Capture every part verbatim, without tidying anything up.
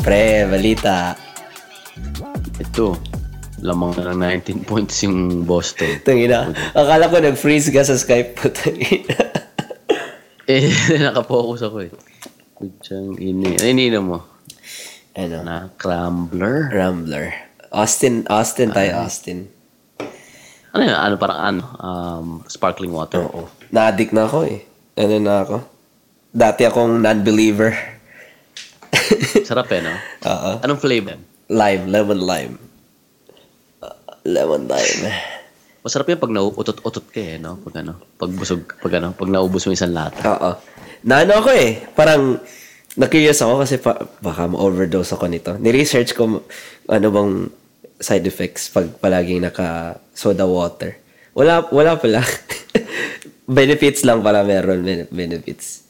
Pre, balita. Ito, lamang na ng nineteen points yung Boston. Tangina. Akala ko nag-freeze ka sa Skype po. Tangina. Eh, nakapokus ako eh. Kutsang ini. Ano ininom mo? Ano? Na Crumbler? Rambler. Austin, Austin tayo, Ay. Austin. Ano yun? Ano parang ano? Um, sparkling water. Oo. Na-addict na ako eh. Ano na ako? Dati akong non-believer. Sarap eh, no? Oo. Anong flavor? Lime, lemon lime. Uh, lemon lime. Masarap yun pag nauutot-utot ka eh, no? Pag ano, pag busog, pag ano, pag naubos mo isang lata. Oo. Naano ako eh. Parang, na-curious ako kasi pa, baka ma-overdose ako nito. Ni-research ko ano bang side effects pag palaging naka soda water. Wala, wala pala. Benefits lang pala meron. Benefits.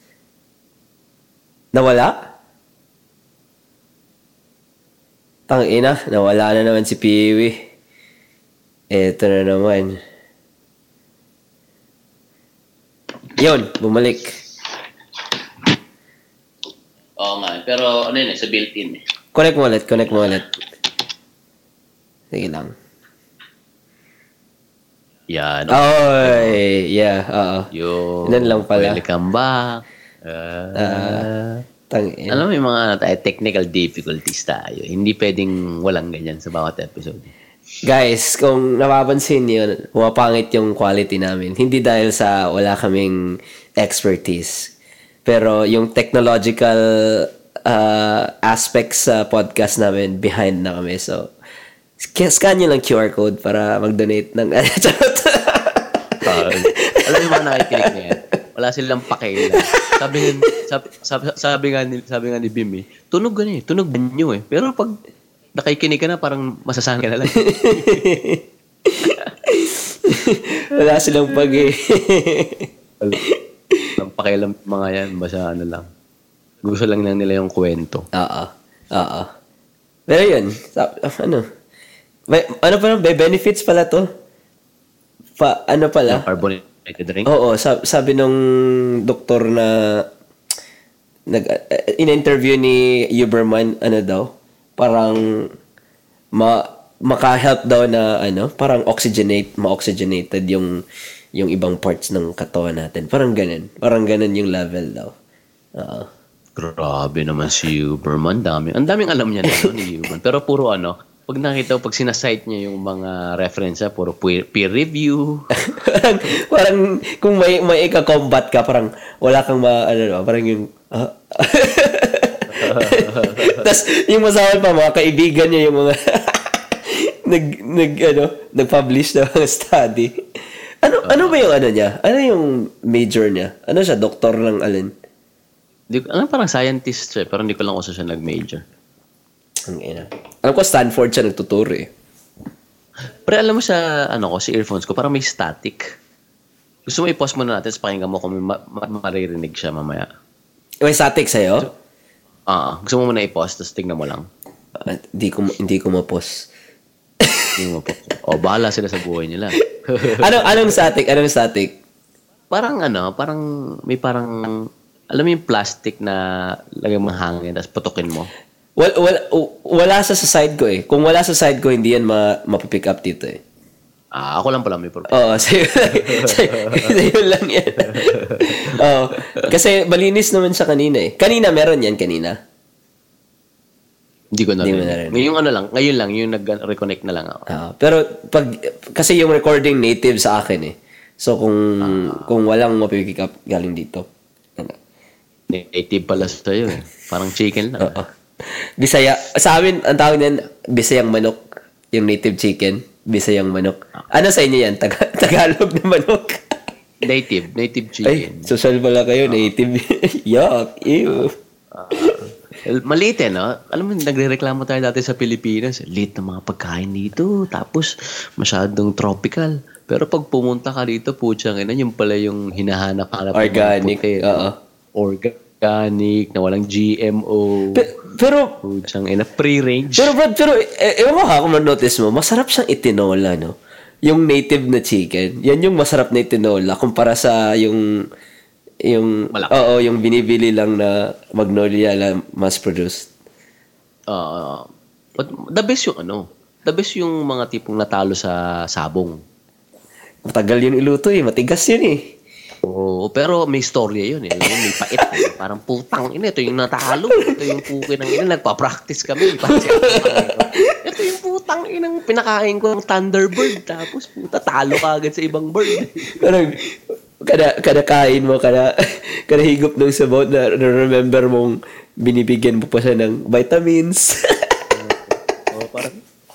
Nawala? Tangina, nawala na naman si Piwi. Eto na naman. Yun, bumalik. Oo nga, pero ano yun eh, sa built-in eh. Connect mo ulit, connect mo ulit. Sige lang. Yan. Oy, yeah, oo. Yung, Yan lang pala. welcome back. Uh, Ah, tangin. alam mo yung mga ano, tayo, technical difficulties tayo. Hindi pwedeng walang ganyan sa bawat episode. Guys, kung napapansin niyo, pumapangit yung quality namin. Hindi dahil sa wala kaming expertise. Pero yung technological uh, aspects sa podcast namin, behind na kami. So, scan nyo lang Q R code para mag-donate ng... Charot. Uh, alam mo yung mga nakikinig na yan, wala silang pakialam. Sabi nga, sabi, sabi, sabi nga ni, sabi nga ni Bim eh, tunog gani, tunog banyo eh. Pero pag nakikinig ka na, parang masasanay ka na lang. Wala silang pag eh. Ang pakialam mga yan, basta ano lang. Gusto lang lang nila yung kwento. Oo. Oo. Pero yun, sab- ano, may, ano pa may benefits pala to? Pa, ano pala? Yung carbonated drink. Oo, sab- sabi nung doktor na nag uh, in-interview ni Huberman, ano daw, parang ma maka-help daw na ano, parang oxygenate, ma-oxygenated yung yung ibang parts ng katawan natin. Parang ganun. Parang ganun yung level daw. Oo. Grabe naman si Huberman. Dami. Ang daming alam niya na no, ni Huberman. Pero puro ano, pag nakita, pag sinasite niya yung mga reference niya, puro peer, peer review. parang, parang kung may may ika-combat ka, parang wala kang ma, ano, no, parang yung, uh, tapos yung masawan pa, mga kaibigan niya yung mga, nag, nag, ano, nag-publish na mga study. Ano, ano ba yung ano niya? Ano yung major niya? Ano siya, doktor ng alin? Di, ano, parang scientist siya, pero hindi ko lang kung siya nag-major. Ang ina. Alam ko, Stanford siya nagtuturo eh. Pero alam mo sa, ano ko, sa earphones ko, parang may static. Gusto mo i-pause muna natin sa pakinggan mo kung may ma- ma- maririnig siya mamaya. May static sa'yo? Ah, gusto mo muna i-pause, tapos tignan mo lang. Uh, hindi ko, hindi ko mapos. Hindi mo pa. O, bahala sila sa buhay nila. Anong, anong static? Anong static? Parang ano, parang, may parang, alam mo yung plastic na lagay mo ng hangin, tapos putukin mo. Wala, wala, wala sa sa side ko eh. Kung wala sa side ko, hindi yan ma, mapipick up dito eh. Ah, ako lang pala may problem. Oo, sa'yo, sa'yo, sa'yo lang yan. Oo, kasi malinis naman siya kanina eh. Kanina, meron yan kanina. Hindi ko na Hindi mo rin. narinig. Ngayong ano lang, ngayon lang, yung nag-reconnect na lang ako. Oo, pero pag, kasi yung recording native sa akin eh. So kung kung walang mapipick up galing dito. Ano? Native pala sa'yo eh. Parang chicken lang. Oo. Bisaya. Sa amin, ang tawag niyan, Bisayang manok. Yung native chicken. Bisayang manok. Ano sa inyo yan? Taga- Tagalog na manok. Native. Native Ay, chicken. social pala kayo. Native. Yuck. Ew. Uh, maliit eh, no? Alam mo, nagre-reklamo tayo dati sa Pilipinas. Late na mga pagkain dito. Tapos, masyadong tropical. Pero pag pumunta ka dito, putsang ina, yung pala yung hinahanap-hanap. Organic. Oo. Organic, na walang G M O. Pe- pero, putsang ina, free-range. pero Brad, pero, eh, ewan ko ha, kung ma-notice mo, masarap siyang itinola, no? Yung native na chicken, yan yung masarap na itinola kumpara sa yung, yung, Malaki. oo, yung binibili lang na Magnolia na mass-produced. Uh, but the best yung ano, the best yung mga tipong natalo sa sabong. Matagal yun iluto eh. Matigas yun eh. Oo, pero may storya yun eh. Alam mo, may pait. Eh. Parang putang ina, ito yung natalo. Ito yung puki ng ina. Nagpa-practice kami. Ito yung putang inang pinakain ko ng Thunderbird. Tapos puta, talo ka agad sa ibang bird. Parang, kada, kada kain mo, kada, kada higop ng sabaw na, na remember mong binibigyan mo pa siya ng vitamins. Oo, parang,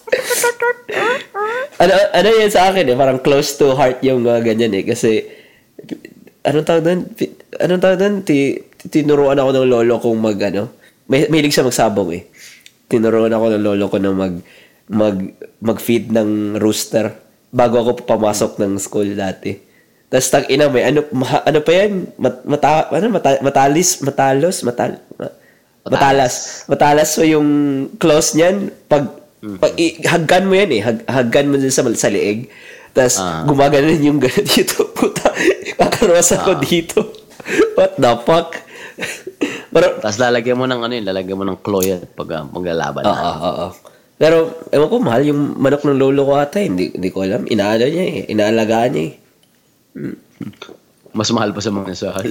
ano, ano yan sa akin eh, parang close to heart yung mga ganyan eh. Kasi, anong tawag doon? Anong tawag doon? Ti, tinuruan ako ng lolo kong mag, ano, may, mahilig siya magsabong eh. Tinuruan ako ng lolo ko na mag, mag, mag-feed ng rooster bago ako pamasok ng school dati. Tapos tag ina may ano, ma, ano pa yan? Mat, mata, ano, mata, matalis, matalos, matal, ma, matalas. Matalas so yung close niyan, pag Pag i- haggan mo yan eh, Hag, haggan mo din sa, sa leeg. Tapos uh, gumaganon yung gano'n dito. Puta, kakaroas ako uh, dito. What the fuck? Tapos lalagyan mo ng ano yun, lalagyan mo ng cloya pag uh, maglalaban na. Oo, oo, oo. Pero, ewan ko, mahal yung manok ng lolo ko ata. Hindi, hindi ko alam. Inaala niya eh. Inaalagaan niya eh. Hmm. Mas mahal pa sa mga sahal.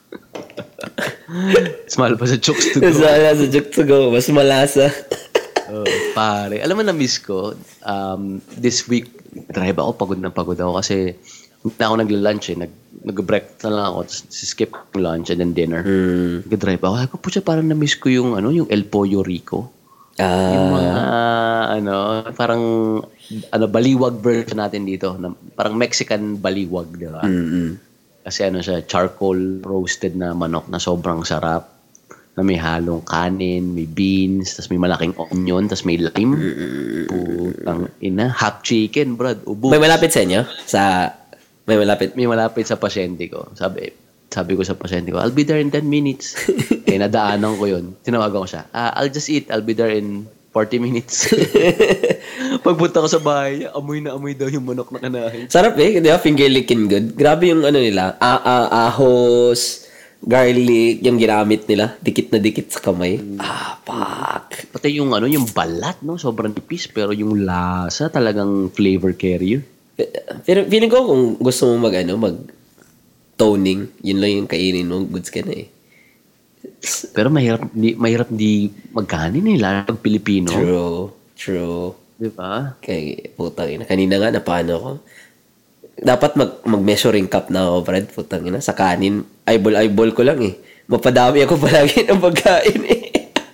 Mas mahal pa sa chokes to go. Mas mahal sa chokes to go. Mas malasa. Oh, pare. Alam mo na miss ko, um, this week, drive ako, pagod na pagod ako kasi hindi na ako nagla-lunch eh. Nag, nag-break na lang ako, skip lunch and then dinner. Mm. Nag-drive ako. Ako po siya, parang na-miss ko yung, ano, yung El Pollo Rico. Ah. Yung mga, ano, parang, ano, baliwag version natin dito. Na, parang Mexican baliwag, di ba? Mm-hmm. Kasi ano siya, charcoal roasted na manok na sobrang sarap. Na may halong kanin, may beans, tas may malaking onion, tas may lime. Putang ina. Half chicken, brad. Ubus. May malapit sa inyo? Sa... May malapit? May malapit sa pasyente ko. Sabi, sabi ko sa pasyente ko, I'll be there in ten minutes. Eh, nadaanan ko yun. Tinawagan ko siya, ah, I'll just eat. I'll be there in forty minutes. Pagpunta ko sa bahay, amoy na amoy daw yung manok na kanahin. Sarap eh. Di ba? Finger licking good. Grabe yung ano nila. A -a ahos, garlic, yung ginamit nila. Dikit na dikit sa kamay. Mm. Ah, fuck. Pati yung ano, yung balat, no? Sobrang nipis. Pero yung lasa, talagang flavor carrier. Pero feeling ko kung gusto mo mag, ano, mag toning, yun lang yung kainin mo, goods ka na eh. Pero mahirap di, mahirap di magkanin eh, lalo pag Pilipino. True. True. Diba? Kaya, putang ina. Kanina nga, napano ko. Dapat mag, mag-measuring cup na ako, Brad. Putang ina. Sa kanin, eyeball-eyeball ko lang eh. Mapadami ako palagi ng pagkain eh.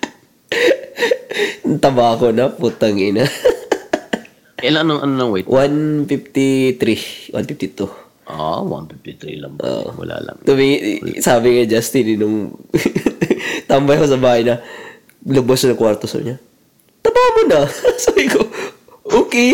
Taba ako na, putang ina. Ilan anong, anong weight? one fifty-three. one fifty-two. Ah, oh, one fifty-three lang. Oh. Wala lang. Tumi, sabi nga Justin, nung tambay ko sa bahay na, lubos na ng kwarto sa niya. Taba mo na. Sabi ko, okay.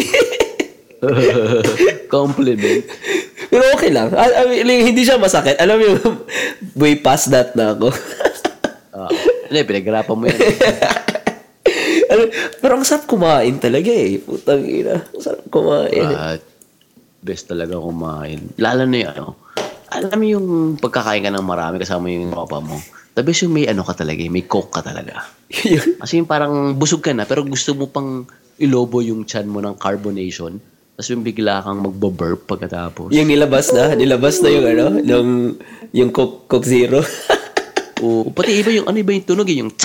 Compliment. Pero okay lang. I, I mean, hindi siya masakit. Alam mo yung way past that na ako. Ah, hindi, pinaghirapan mo yan. Ano, pero ang sarap kumain talaga eh. Putang ina. Ang sarap kumain. Uh, best talaga kumain. Lalo na yung ano. Alam mo yung pagkakain ka ng marami kasama yung papa mo. The best yung may ano ka talaga, may coke ka talaga. Kasi yung parang busog ka na pero gusto mo pang ilobo yung chan mo ng carbonation. Tapos yung bigla kang magbo-burp pagkatapos. Yung nilabas na, nilabas na yung ano, yung, yung Coke, Coke Zero. O, pati iba yung, ano iba yung tunog, yung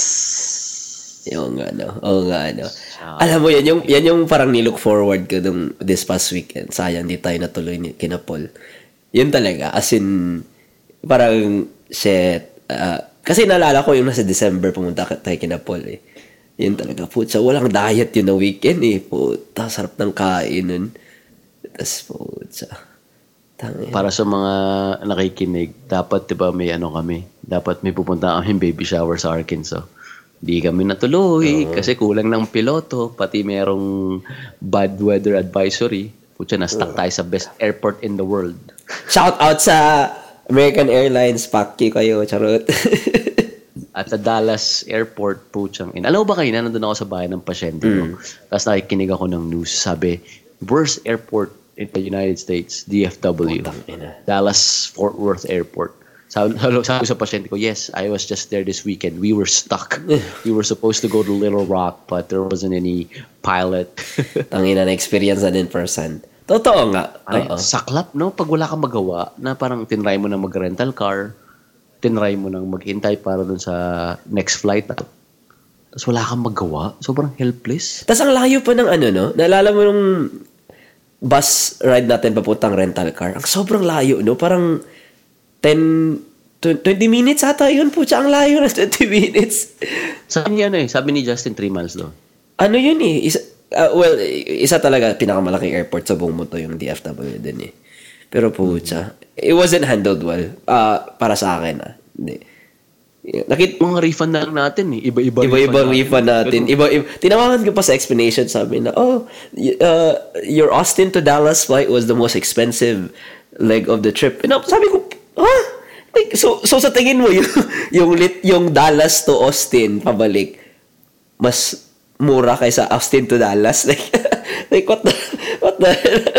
yung ano, oo nga ano. Alam mo yan, yung, yan yung parang nilook forward ko nung this past weekend. Sayang, di tayo natuloy ni kina Paul. Yun talaga, as in, parang, shit. Uh, kasi naalala ko yung nasa December pumunta tayo kina Paul eh. Yun talaga, putsa, walang diet yun na weekend eh. Puta, sarap ng kain nun. Tapos, putsa. Tangin. Para sa mga nakikinig, dapat diba may ano kami, dapat may pupunta kami baby shower sa Arkansas. Di kami natuloy uh-huh. kasi kulang ng piloto, pati merong bad weather advisory. Putsa, na-stuck uh-huh. tayo sa best airport in the world. Shout out sa American Airlines, paki kayo, charot. At sa Dallas Airport, putsang in. Alam mo ba kayo na nandun ako sa bahay ng pasyente ko? Mm. Tapos nakikinig ako ng news. Sabi, worst airport in the United States, D F W. Dallas Fort Worth Airport. Sabi, sabi sa pasyente ko, yes, I was just there this weekend. We were stuck. We were supposed to go to Little Rock, but there wasn't any pilot. Tangina na experience na din person. Totoo nga. Ay, Oo. saklap, no? Pag wala kang magawa, na parang tinry mo na mag-rental car, tinry mo nang maghintay para dun sa next flight. Tapos wala kang magawa. Sobrang helpless. Tapos ang layo pa ng ano, no? Naalala mo nung bus ride natin papuntang rental car. Ang sobrang layo, no? Parang ten, twenty minutes ata yun po. Ang layo na twenty minutes. Sabi niya ano eh. Sabi ni Justin, three miles doon. Ano yun eh? Isa, uh, well, isa talaga pinakamalaking airport sa buong mundo yung D F W din eh. Pero po, mm-hmm. it wasn't handled well. Uh, para sa akin ah. Hindi. Nakit mga refund na lang natin eh. Iba-iba Iba-ibang refund natin. Iba, iba, tinawagan ko pa sa explanation, sabi na, oh, y- uh, your Austin to Dallas flight was the most expensive leg of the trip. And sabi ko, huh? Like, so, so sa tingin mo, yung, yung, lit, yung Dallas to Austin, pabalik, mas mura kaysa Austin to Dallas? Like, like what the, what the,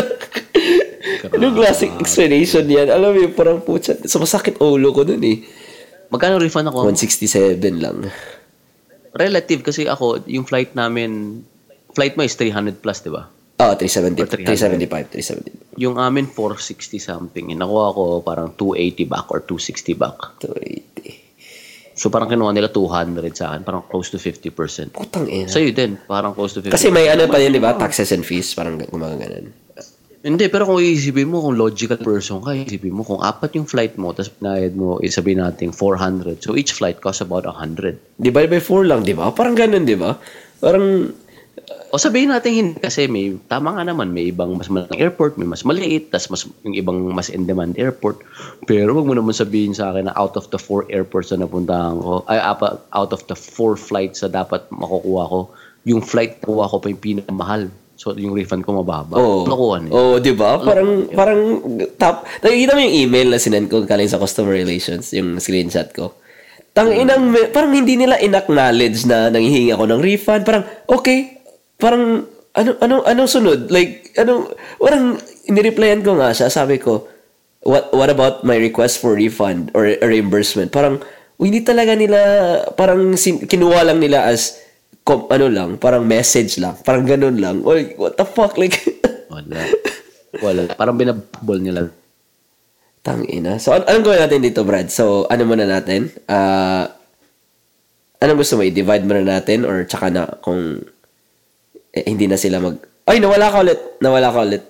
anong classic explanation yan? Alam mo yung parang putsa, sumasakit ulo ko dun eh. Magkano refund ako? one sixty-seven lang. Relative kasi ako, yung flight namin, flight mo is three hundred plus, di ba? Oh, three seventy, three seventy-five, three seventy. Yung amin, four sixty something. Nakuha ko parang two eighty back or two sixty back. two eighty. So parang kinuha nila two hundred sa akin. Parang close to fifty percent. Putang ina. Sa'yo din, parang close to fifty percent. Kasi may ano pa yun, di ba? Taxes and fees. Parang gumagano'n. Hindi, pero kung iisipin mo, kung logical person ka, iisipin mo, kung apat yung flight mo, tapos pinayad mo, isabihin natin four hundred. So each flight costs about one hundred. Divide by four lang, di ba? Parang ganun, di ba? Parang... O sabihin natin hindi kasi may, tama nga naman, may ibang mas malaking airport, may mas maliit, tas mas, yung ibang mas in-demand airport. Pero wag mo naman sabihin sa akin na out of the four airports na napuntahan ko, ay out of the four flights na dapat makukuha ko, yung flight na kuha ko pa yung pinakamahal. So yung refund ko mababa. Oo. Nakuha niya. Oo, di ba? Parang, parang, top. Nakikita mo yung email na sinend ko galing sa customer relations, yung screenshot ko. Tang inang, parang hindi nila in-acknowledge na nanghihingi ako ng refund. Parang, okay, parang, ano, ano, anong sunod? Like, ano, parang, inireplyan ko nga siya, sabi ko, what, what about my request for refund or a reimbursement? Parang, hindi talaga nila, parang, sin, kinuha lang nila as, kom, ano lang, parang message lang, parang ganun lang. Like, what the fuck? Like, Wala. Wala. Parang binabol nila. tangina. So, an- anong gawin natin dito, Brad? So, ano muna natin? Ah, anong gusto mo? I-divide muna natin or tsaka na kung eh, hindi na sila mag... Ay, nawala ka ulit. Nawala ka ulit.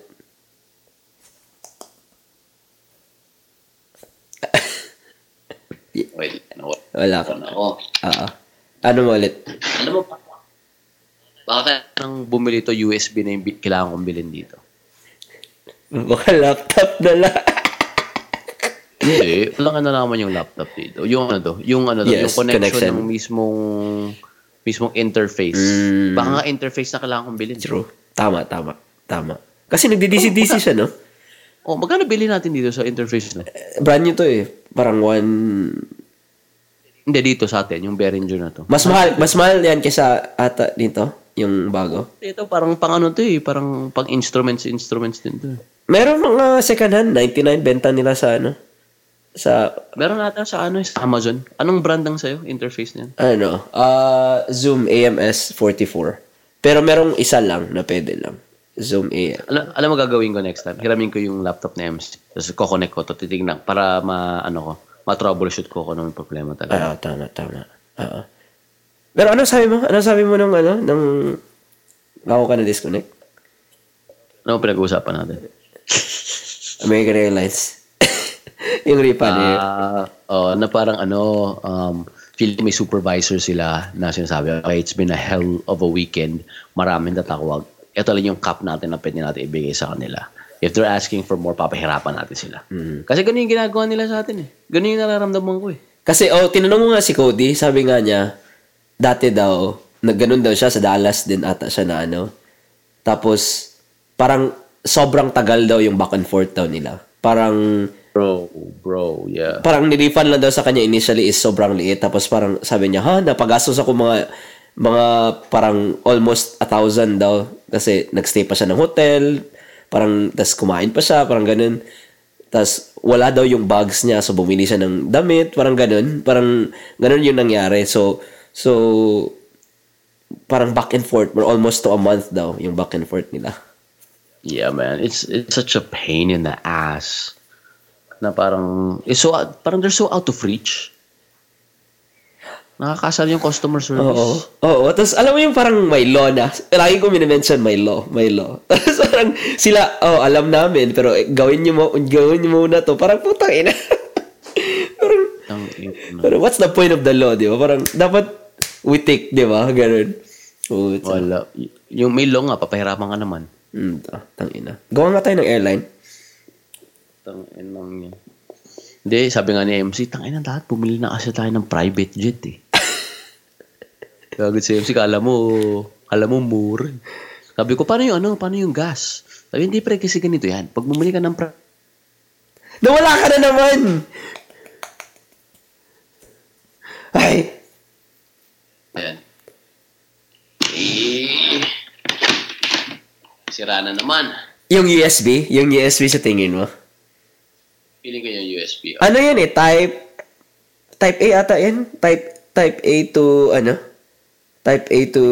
Well, ano, Wala ka. ako. Oo. Ano mo ulit? Alam mo pa, baka nang bumili to U S B na yung bi- kailangan kong bilhin dito. Baka laptop na lang. Hindi, wala nga na naman yung laptop dito. Yung ano to, yung ano to, Yes, yung connection, connection. ng mismong mismong interface. Mm. Baka nga interface na kailangan kong bilhin. True. Tama, tama. Tama. Kasi nagdi-D C D C siya, no? Oh, magkano bilhin natin dito sa interface na? Brand new to eh. Parang one... Hindi, dito sa atin, yung Behringer na to. Mas mahal, mas mahal yan kaysa ata dito, yung bago. Ito parang pang ano to eh, parang pang instruments, instruments din to. Meron mga second hand, ninety-nine benta nila sa ano? Sa, Meron nata sa ano, sa Amazon. Anong brand ang sa'yo, interface niyan? ano, uh, Zoom A M S forty-four. Pero merong isa lang na pwede lang. Zoom A M S. Alam, alam mo gagawin ko next time? Hiramin ko yung laptop na M C. Tapos kukonek ko to, titignan para ma, ano ko, ma-troubleshoot ko kung ano yung problema talaga. Ah, tama, tama. Oo. Pero ano sabi mo? Ano sabi mo nung ano? Nung ako ka na-disconnect? Ano ang pinag-uusapan natin? American Airlines. Yung refund eh. Ah, oh, na parang ano, um, feel may supervisor sila na sinasabi, okay, it's been a hell of a weekend. Maraming tatawag. Ito lang yung cap natin na pwede natin ibigay sa kanila. If they're asking for more, papahirapan natin sila. Mm. Kasi ganun yung ginagawa nila sa atin eh. Ganun yung nararamdaman ko eh. Kasi, oh, tinanong mo nga si Cody, sabi nga niya, dati daw, nagganon daw siya, sa Dallas din ata siya na ano. Tapos, parang sobrang tagal daw yung back and forth daw nila. Parang, Bro, bro, yeah. parang nirefund lang daw sa kanya initially is sobrang liit. Tapos parang sabi niya, ha, napagastos ako mga, mga parang almost a thousand daw. Kasi nagstay pa siya ng hotel. Parang, tas kumain pa siya, parang ganun. Tas, wala daw yung bags niya, so bumili siya ng damit, parang ganun. Parang ganun yung nangyari. So, so, parang back and forth, or almost to a month daw yung back and forth nila. Yeah, man. It's it's such a pain in the ass. Na parang, it's so, parang they're so out of reach. Nakakasal yung customer service. Oo. Oo. Tapos, alam mo yung parang may law na. Lagi ko minimension may law. May law. Tapos parang sila, oh, alam namin, pero eh, gawin nyo, mo, gawin nyo muna to. Parang putang ina. parang, parang, what's the point of the law, di ba? Parang, dapat we take, di ba? Ganun. Oh, wala. Yung may law nga, papahirapan ka naman. Hmm, tang ina. Gawa nga tayo ng airline. Tang ina lang yan. Hindi, sabi nga ni M C, tang ina lahat, bumili na kasi tayo ng private jet eh. Kagad si M C, kala mo, kala mo mura. Sabi ko, paano yung ano, paano yung gas? Sabi, hindi pre, kasi ganito yan. Pag bumili ka ng pra... Nawala ka na naman! Ay! Ayan. Eh, sira na naman. Yung U S B? Yung U S B sa tingin mo? Feeling ko yung U S B. Oh. Ano yan eh? Type... Type A ata yan? Type... Type A to... Ano? Type A to...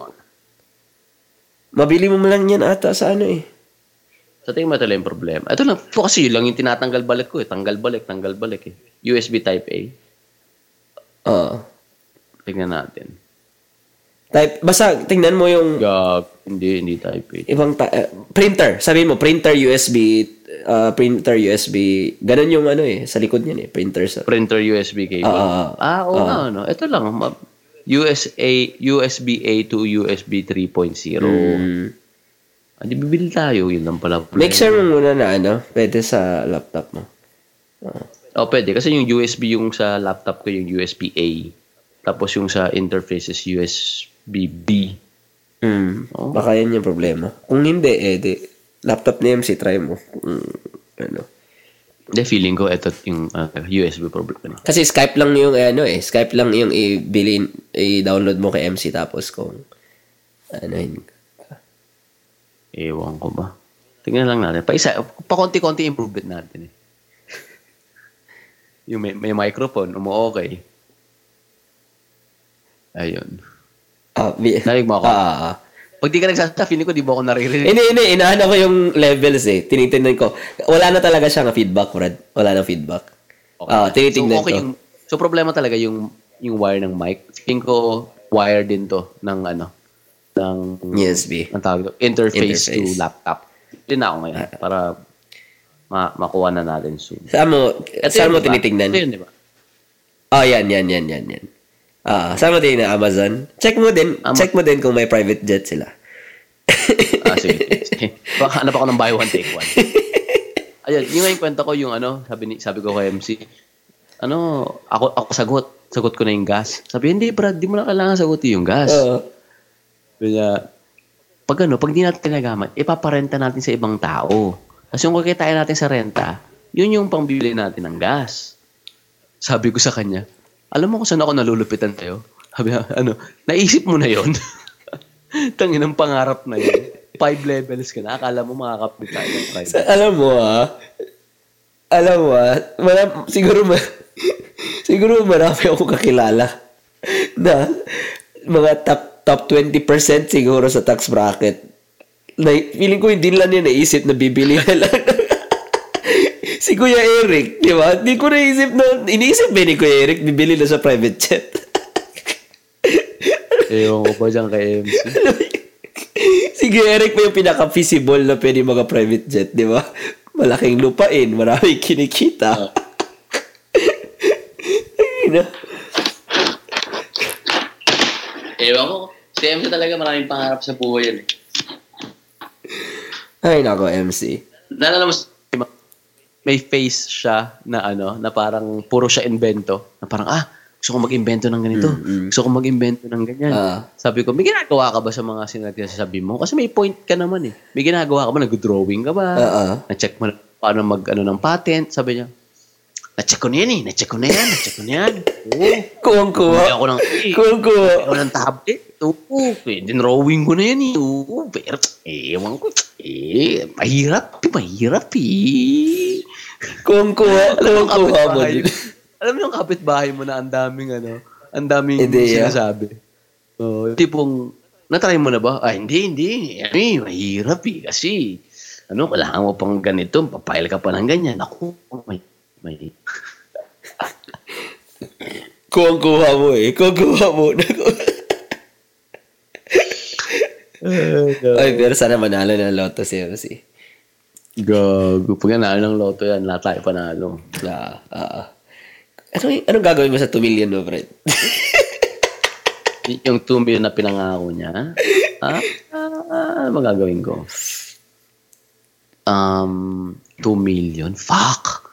Mabili mo lang yan ata sa ano eh. Sa tingin mo ito lang yung problema. Ito lang. Ito kasi yun lang yung tinatanggal balik ko eh. Tanggal balik, tanggal balik eh. U S B Type A. Oo. Tingnan natin. Type... Basta tingnan mo yung... Gag. Hindi, hindi Type A. Ibang... Ta- uh, printer. Sabihin mo, printer U S B... Uh, printer U S B... Ganun yung ano eh. Sa likod yan eh. Printer sa... Printer U S B cable. Uh, ah, oo uh, nga. Ano. Ito lang. U S A, U S B A to U S B three point oh. Mm. Ah, di bibili tayo. Yun lang pala. Make sure mo muna na ano. Pwede sa laptop mo. Uh. Oh, pwede. Kasi yung U S B yung sa laptop ko yung U S B A. Tapos yung sa interface is U S B B. Hmm. Oh. Baka yan yung problema. Kung hindi, eh, di, laptop ni M C, try mo. Mm, ano. Hindi, feeling ko, ito yung uh, U S B problem. Kasi Skype lang yung, eh, ano eh, Skype lang yung i-bilin, i-download mo kay M C, tapos kung, ano yun. Ewan ko ba. Tingnan lang natin. Pa isa, pa konti-konti improvement natin eh. Yung may, may microphone, umu-okay. Ayun. Ah, bi- Narig mo ako? Ah, ah. Pag di ka nagsasabi, feeling ko di mo ako naririnig. Hindi, hindi. Inaano ko yung levels eh. Tinitingnan ko. Wala na talaga siya ng feedback, Brad. Wala na feedback. Okay. Ah, tinitingnan so, okay ko. Yung, so, problema talaga yung yung wire ng mic. Feeling ko, wire din to ng ano, ng... U S B. Ang tawag to, interface, Interface. to laptop. Hindi na ako ngayon. Ah. Para ma makuha na natin soon. Saan mo, Ito saan yun, mo diba? tinitingnan? Ito yun, di ba? Oh, yan, yan, yan, yan, yan. Ah, saan mo din na Amazon? Check mo din, Ama- check mo din kung may private jet sila. Ah, sige. sige. Baka hanap ako ng buy one, take one. Ayun, yung ngayon kwento ko yung ano, sabi ni sabi ko kay M C, ano, ako ako sagot. Sagot ko na yung gas. Sabi, hindi Brad, di mo na kailangan sagutin yung gas. Oo. Kaya, pag ano, pag di natin kinagamit, ipaparenta natin sa ibang tao. Kasi yung kukitain natin sa renta, yun yung pangbibili natin ng gas. Sabi ko sa kanya, alam mo kung saan ako nalulupitan tayo? Sabi niya, ano, naisip mo na yun? Tangin ang pangarap na yun. Five levels ka na. Akala mo makakapit tayo ng private. Sa, alam mo ah, alam mo ah, marami, siguro ma, siguro marami akong kakilala na mga top top twenty percent siguro sa tax bracket. Na, feeling ko hindi lang niya naisip na bibili na lang. Si Kuya Eric, di ba? Hindi ko naisip na, iniisip ba ni Kuya Eric, bibili na sa private jet? Ewan ko pa dyan kay M C. Si Kuya Eric pa yung pinaka-feasible na pwede mga private jet, di ba? Malaking lupain, maraming kinikita. Uh. Ayun na. Ewan ko. Si M C talaga maraming pangarap sa buhay yan eh. Ay, nako, M C. Nalala mo, may face siya na ano, na parang puro siya invento. Na parang, ah, gusto ko mag-invento ng ganito. Mm-hmm. Gusto ko mag-invento ng ganyan. Uh, Sabi ko, may ginagawa ka ba sa mga sinagsasabi mo? Kasi may point ka naman eh. May ginagawa ka ba? Nag-drawing ka ba? uh-uh. Na-check mo na paano mag-ano ng patent. Sabi niya, na-check ko na yan eh. Na-check ko na yan. Na-check ko na yan. Oo. Kuwang-kuwa. Bumili ako ng, eh, Kuwang-kuwa. bumili ako ng tablet. Oo. Eh, dinrawing ko na yan eh. Oo. Pero, eh, ewan ko. Eh, mahirap. Mahirap eh. Kung kuha, Alam mo kung yung kuha mo kapitbahay, din. alam mo yung kapitbahay mo na ang daming ano, ang daming Ideya. sinasabi. So, tipong, natry mo na ba? Ah, hindi, hindi. Ano eh, mahirap eh. Kasi, ano, kailangan mo pang ganito, papile ka pa ng ganyan. Ako, may, may, Kung kuha mo eh. Kung kuha mo. Ay, pero sana manalo ng Lotto si M C. gago. Pag nanalo ng loto yan, lahat tayo panalo. Ah, ah. Ano, anong gagawin mo sa two million mo, Fred? Y- yung two million na pinangako niya, ah, ah, ano magagawin ko? Um, two million? Fuck!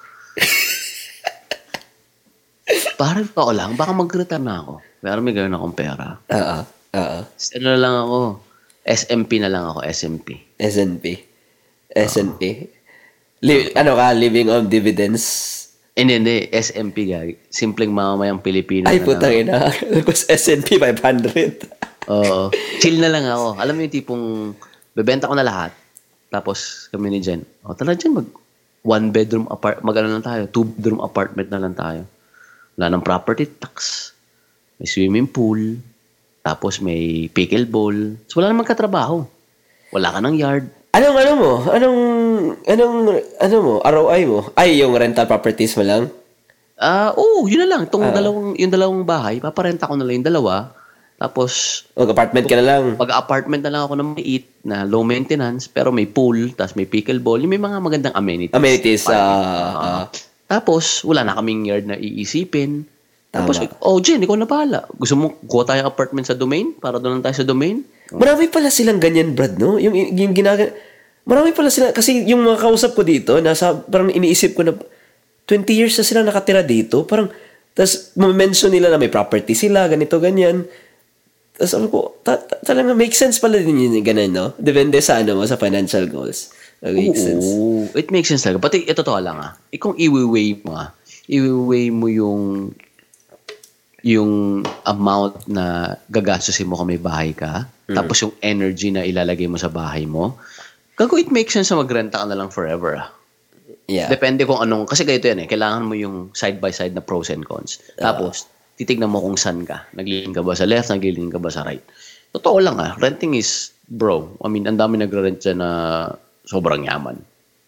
Parang tao lang, baka mag-retire na ako. Pero may gawin akong pera. Oo, oo. Ano na lang ako, S M P na lang ako, S M P. S N P. S N P. Li- ano ka, living on dividends? Hindi, hindi, S M P gagi. Simpleng mamamayang Pilipino Ay, na putang lang. ina. Tapos S N P five hundred. Oo. Chill na lang ako. Alam mo yung tipong, bebenta ko na lahat. Tapos kami ni Jen, o tala Jen, mag one bedroom apart, mag ano lang tayo, two bedroom apartment na lang tayo. Wala ng property tax. May swimming pool. Tapos may pickleball. So wala namang katrabaho. Wala ka ng yard. Anong ano mo? Anong, anong, ano mo? R O I mo? Ay, yung rental properties mo lang? Ah, oh, yun na lang. Itong dalawang, yung dalawang bahay, paparenta ko na lang yung dalawa. Tapos, Mag-apartment ka na lang. pag-apartment na lang ako na maliit, na low maintenance, pero may pool, tapos may pickleball, yung may mga magandang amenities. Amenities, ah, Ah, ah. tapos, wala na kaming yard na iisipin. Tapos, Tama. oh, Jen, ikaw na bahala. Gusto mo, kuha tayo ng apartment sa domain? Para doon lang tayo sa domain? Marami pala silang ganyan, Brad, no? Yung, yung ginagawa... Marami pala sila... Kasi yung mga kausap ko dito, nasa... Parang iniisip ko na... twenty years na sila nakatira dito. Parang... Tapos, mention nila na may property sila, ganito, ganyan. Tapos, ano ko... Ta- ta- talaga make sense pala din yun, ganun, no? Depende sa, ano mo, sa financial goals. Make sense. Oo, it makes sense talaga. Pati, ito to lang ah. Ikong i-weigh mo ah. I-weigh mo yung yung amount na gagastusin mo kung may bahay ka, tapos yung energy na ilalagay mo sa bahay mo, gago, it makes sense na magrenta ka na lang forever ah. Yeah. Depende kung anong, kasi ganito yan eh, kailangan mo yung side by side na pros and cons. Tapos, titignan mo kung saan ka. Naglilin ka ba sa left, naglilin ka ba sa right. Totoo lang ah, renting is, bro, I mean, ang dami nagre-rent dyan na sobrang yaman.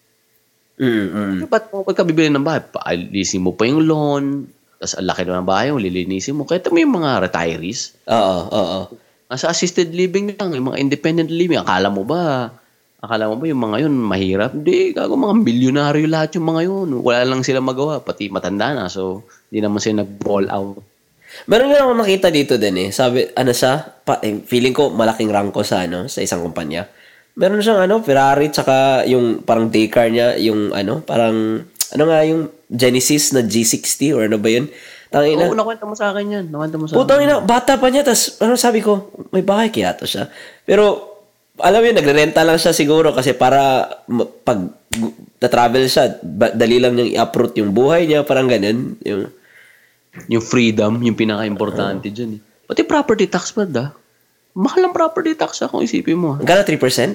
Mm-mm. Ba't mo pagka bibili ng bahay, paalisin mo pa yung loan, tapos ang laki na ng bahay mo, lilinisin mo. Kaya ito mo yung mga retirees. Oo, oo. Nasa assisted living lang, yung mga independent living. Akala mo ba, akala mo ba yung mga yun mahirap? Hindi, gago mga milyonaryo lahat yung mga yun. Wala lang sila magawa, pati matanda na. So, hindi naman sila nag-ball out. Meron nga akong nakita dito din eh. Sabi, ano siya, pa, eh, feeling ko malaking rangko sa, ano, sa isang kumpanya. Meron siyang ano, Ferrari, tsaka yung parang daycar niya, yung ano, parang, ano nga yung Genesis na G sixty or ano ba yun? Tangina. Oo, nakwenta mo sa akin yan. Nakwenta mo sa akin. Putang ina, bata pa niya, tas ano sabi ko, may bahay kaya to siya. Pero, alam mo yun, nagre-renta lang siya siguro kasi para ma- pag gu- na-travel siya, ba- dali lang niyang i-uproot yung buhay niya, parang ganun. Yung, Yung freedom, yung pinaka-importante dyan eh. Pati property tax pa da. Mahal ang property tax ah, kung isipin mo. ah. hanggang three percent?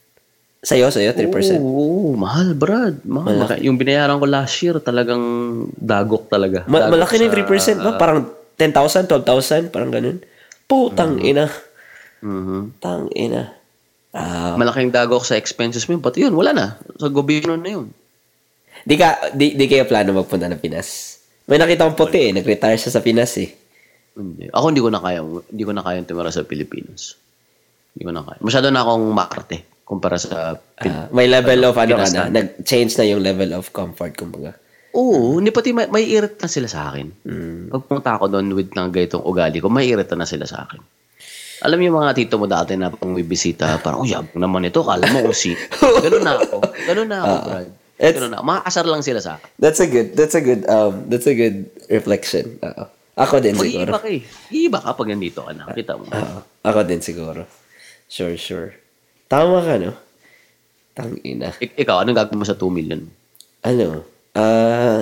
Sa'yo, sa'yo, three percent. Oo, mahal, Brad. Mahal. Maka- yung binayaran ko last year, talagang dagok talaga. Ma- Dagok malaki na yung sa- three percent ba? Parang ten thousand, twelve thousand, parang ganun. Putang ina. Mhm. Tang ina. Ah, Malaking dagok sa expenses mo yun. Pati yun, wala na. Sa gobyerno na yun. di ka di, di kayo plano magpunta ng Pinas. May nakita kong puti eh, nag-retire siya sa Pinas eh. Hindi. Ako hindi ko na kaya. Hindi ko na kaya tumira sa Pilipinas. Hindi ko na kaya. Masyado na akong makarte kumpara sa Pil- Ah, may level of ano ka Pinas na, nag-change na yung level of comfort kumbaga. Oo, hindi pati may, may irrit na sila sa akin. Mm. Pag pumunta ako doon with ng ganitong ugali ko, may irrit na sila sa akin. Alam mo yung mga tito mo dati na pang bibisita, parang, oh, yabang naman ito, kala mo kung si... Ganun na ako. Ganun na ako, Brad. It's- Ganun na. Makakasar lang sila sa akin. That's a good, that's a good, um, that's a good reflection. Oo. Ako din siguro. Mag-iiba ka eh. Iiba ka pag nandito ka na. Kita mo. Oo. Ako din siguro. Sure, sure. Tama ka, no? Tangina. Ik- ikaw, anong gagawin mo sa two million? Ano? Ah,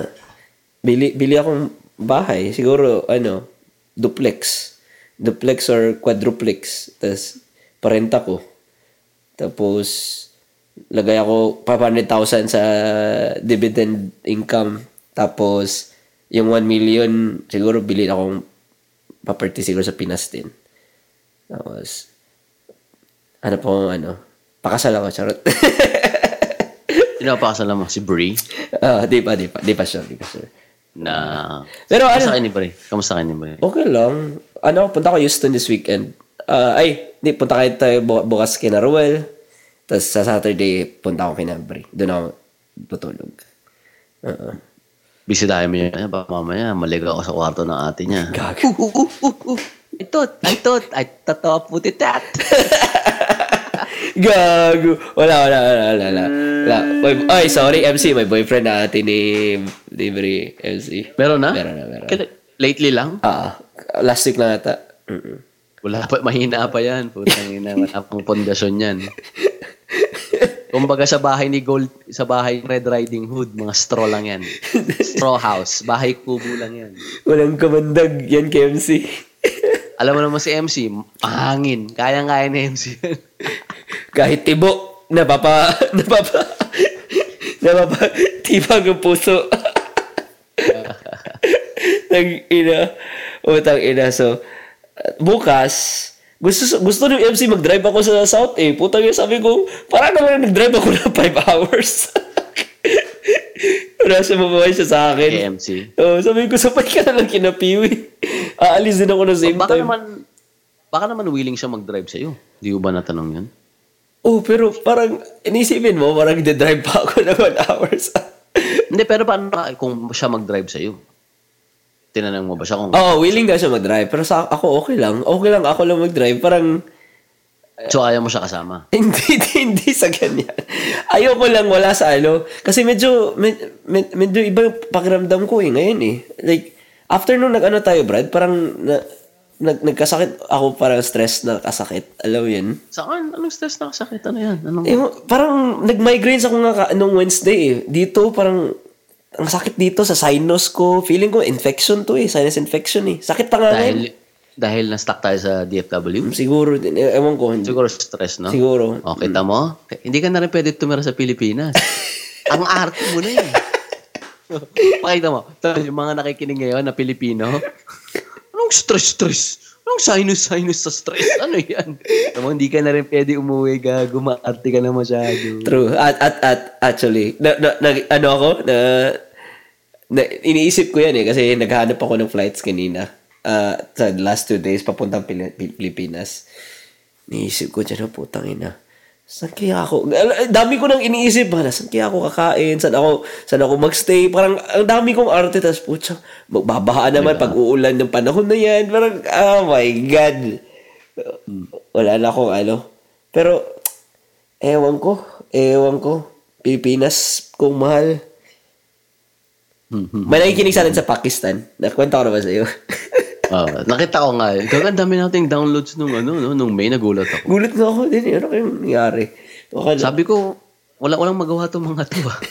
bili bili akong bahay, siguro ano, duplex. Duplex or quadruplex. Tapos parenta ko. Tapos lagay ako five hundred thousand sa dividend income. Tapos, yung one million, siguro bilhin akong property siguro sa Pinas din. Tapos, ano po, ano, pakasal ako, charot. Sino pakasal mo? Si Brie? Ah, di pa, di pa, di pa sure, di pa sure. Na, Pero ano, kamusta kayo ni Brie? Kamusta kayo ni Brie? okay lang. Ano, punta ko Houston this weekend. Ah, ay, di, punta kayo tayo bu- bukas kina Ruel. Tapos sa Saturday, punta ako kina Brie. Doon ako tutulog. Uh-uh. Bisitahin mo yun. Baka mamaya, maligaw ako sa kwarto ng ate niya. Gago. Uh, uh, uh, uh. I thought, I thought, I thought I put it that. Gago. Wala, wala, wala, wala. wala. wala. May- Ay, sorry, M C. May boyfriend na ate ni, ni Brie, M C. Meron na? Meron na, meron na. Kaya- lately lang? Ah, last week lang ata. Mm-mm. Wala pa, mahina pa yan. Putang ina, wala pang pundasyon yan. Kumbaga sa bahay ni Gold, sa bahay ni Red Riding Hood, mga straw lang yan. Straw house. Bahay kubo lang yan. Walang kamandag yan kay M C. Alam mo naman si M C, mahangin. Kayang-kaya ni M C yan. Kahit tibo, napapa, napapa, napapa, tibag ang puso. Nag-ina, utang ina. So, uh, bukas, gusto gusto ng M C mag-drive ako sa South eh. Putang ina, sabi ko, parang naman nag-drive ako ng five hours. Wala siya mabuhay siya sa akin. Kay M C. Oh, sabi ko, sabay ka na lang kinapiwi. Aalis din ako ng same Baka time. naman, baka naman willing siya mag-drive sa'yo. Di ko ba natanong yun? Oh, pero parang, inisipin mo, parang nag-drive pa ako ng one hours. Hindi, pero paano ka- kung siya mag-drive sa'yo? Tinanong mo ba siya kung... Oo, oh, willing na siya mag-drive. Pero sa ako, okay lang. Okay lang ako lang mag-drive. Parang, So, ayaw mo siya kasama? hindi, hindi sa ganyan. Ayoko lang wala sa ano. Kasi medyo, med, med, medyo iba yung pakiramdam ko eh, ngayon eh. Like, after nung nag-ano tayo, Brad, parang, na, nag, nagkasakit ako, parang stress na kasakit. Alam mo yun? Saan? Anong stress na kasakit? Ano yan? Anong... Eh, parang, nag-migraines ako nga ka- nung Wednesday eh. Dito, parang, ang sakit dito sa sinus ko. Feeling ko, infection to eh. Sinus infection eh. Sakit pa nga ngayon. dahil, dahil na-stuck tayo sa D F W? Siguro din. Eh, Ewan ko. hindi. Siguro stress, no? Siguro. O, kita mo? Hindi ka na rin pwede tumira sa Pilipinas. Ang arte mo na yun. Pakita mo. Ito, yung mga nakikinig ngayon na Pilipino, anong stress-stress? Anong sinus-sinus sa stress? Ano yan? Naman, hindi ka na rin pwede umuwi, gago. Maarte ka na masyado. True. At, at, at, actually, na, na, na, ano ako, na, na, iniisip ko yan eh, kasi naghahanap ako ng flights kanina. Uh, sa last two days, papuntang Pil- Pil- Pilipinas. Iniisip ko dyan, oh, putang ina. Saan kaya ako? Al- Dami ko nang iniisip, bala, saan kaya ako kakain? Saan ako, saan ako magstay? Parang, ang dami kong arte, tapos, putya, magbabaha naman pag uulan ng panahon na yan. Parang, oh my God. Wala na akong ano. Pero, ewan ko, ewan ko. Pilipinas, kung mahal. May nakikinig sa atin sa Pakistan. Nakwenta ko na ba sa'yo? Oh, nakita ko nga. Gagan dami nating downloads nung ano, no, nung May nagulat ako. Gulat na ako din. Ano kayong nangyari? Okay, Sabi ko, wala walang magawa tong mga to. Ah.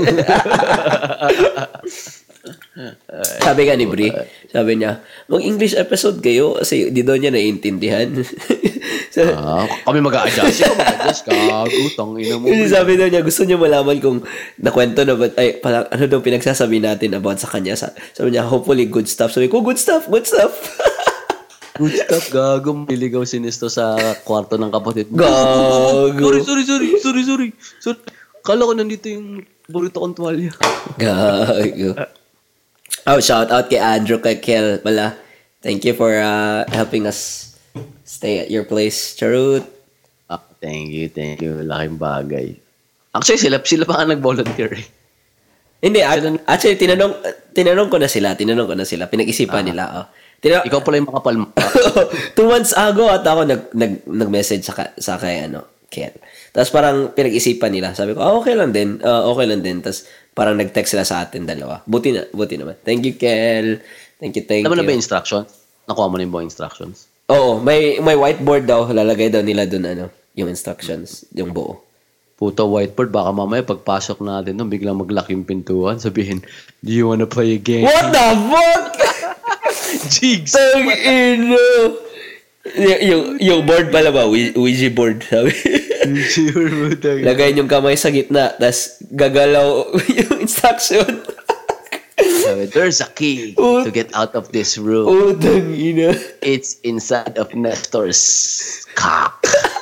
sabi nga ni Brie, sabi niya, mag-English episode kayo kasi di daw niya naiintindihan. so, Ah, kami mag-a-adjust. Ikaw mag-a-adjust. Gago, tangina mo. Kasi sabi daw niya, gusto niya malaman kung nakwento na ba, ay, parang, ano daw pinagsasabi natin about sa kanya. Sa- Sabi niya, hopefully good stuff. Sabi ko, good stuff, good stuff. Good stuff, gago. Miligaw sinisto sa kwarto ng kapatid mo. Gago. Sorry, sorry, sorry, sorry, sorry. sorry. Kala ko nandito yung burrito kong tuwalya. Gago. Oh, shout out kay Andrew, kay Kel. Pala, thank you for uh, helping us stay at your place. Charut. Ah, thank you, thank you. Laking bagay. Actually, sila, sila pa nga nag-volunteer eh. Hindi, ac- actually, tinanong, tinanong ko na sila. Tinanong ko na sila. Pinag-isipan nila. Oh. Tina- Ikaw pala yung makapal mo. Two months ago at ako nag, nag, nag-message sa, ka- sa kay, ano, Kel. Tapos parang pinag-isipan nila. Sabi ko, ah, okay lang din. Uh, okay lang din. Tapos parang nag-text sila sa atin dalawa. Buti na, buti naman. Thank you, Kel. Thank you, thank Alam mo you. na ba yung instructions? Nakuha mo na yung buong instructions? Oo, may may whiteboard daw. Lalagay daw nila dun, ano, yung instructions, yung buo. Puto whiteboard, baka mamaya pagpasok natin doon, biglang mag-lock yung pintuan. Sabihin, do you wanna play a game? What the fuck? Jigs! Tang ino. Y- yung, yung board pala ba? Ouija Ouija board, sabi. Sure mo tayo. Lagay yung kamay sa gitna, tas gagalaw yung instruction. Sabi, there's a key Oh. to get out of this room. Oh, tangina. It's inside of Nestor's cock.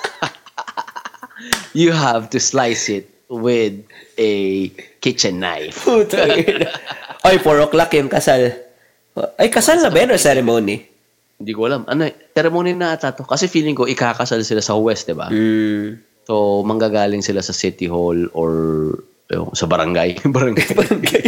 You have to slice it with a kitchen knife. Putang ina. Ay, four o'clock yung kasal. Ay, kasal na ba yun or ceremony? Hindi ko alam. Ano, ceremony na ata to. Kasi feeling ko, ikakasal sila sa West, diba? Mm. So, manggagaling sila sa City Hall or ewan ko, sa barangay. barangay. Barangay.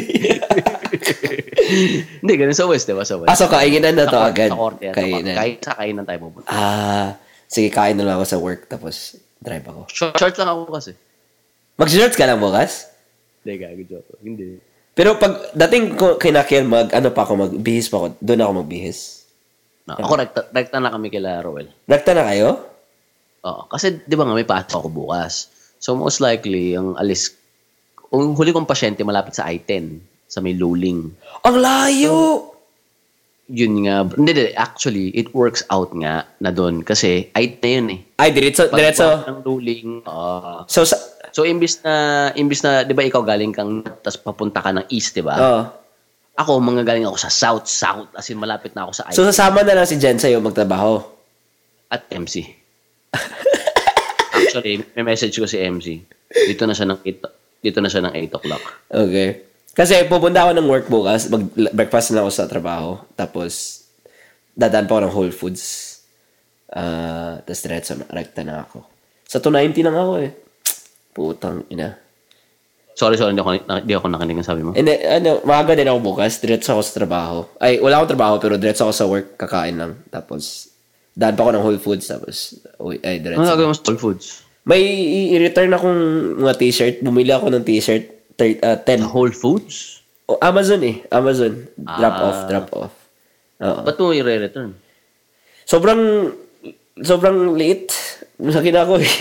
Hindi, ganun sa West, diba? Sa West. Ah, so kainan na to Sa- agad? Sa korte. Sa Kainan. Kahit sa kainan tayo pupunta. Ah, sige, kain na lang ako sa work, tapos drive ako. Short, short lang ako kasi. Mag-shorts ka lang bukas? Hindi, gago joke. Hindi. Pero pag dating ko kinakil mag, ano pa ako, magbihis pa ako, doon ako magbihis. No, ako, rekta, rekta na kami kila Roel. Rekta na kayo? Oo. Kasi, di ba nga, may pasok ako bukas. So, most likely, ang alis, ang huli kong pasyente malapit sa I ten, sa may luling. Ang layo! Yun nga. Hindi, hindi. Actually, it works out nga na doon. Kasi, I ten yun eh. Ay, diretso, diretso. Pag ng luling, oo. So, sa, So, imbis na, imbis na, di ba ikaw galing kang, tas papunta ka ng east, di ba? oh. Ako, mga galing ako sa south, south, as in malapit na ako sa I ten. So, sasama na lang si Jen sa'yo magtrabaho. At M C. Actually, may message ko si M C. Dito na siya ng eight, dito na siya ng eight o'clock. Okay. Kasi pupunta ako ng work bukas, mag-breakfast na ako sa trabaho, tapos dadaan pa ako ng Whole Foods. Uh, tapos diretso na, rekta na ako. Sa two ninety lang ako eh. Putang ina. Sorry, sorry, hindi ako, hindi ako nakinig ang sabi mo. And then, ano, maaga din ako bukas, diretso ako sa trabaho. Ay, wala akong trabaho, pero diretso ako sa work, kakain lang. Tapos, daan pa ako ng Whole Foods, tapos, uy, ay, diretso. Ano gagawin mo sa Whole Foods? May i- i-return akong mga t-shirt. Bumili ako ng t-shirt. Thir- uh, ten. Sa Whole Foods? Oh, Amazon eh. Amazon. Drop Ah. off, drop off. Oo. Ba't mo i-return? Sobrang, sobrang liit. Sakin ako eh.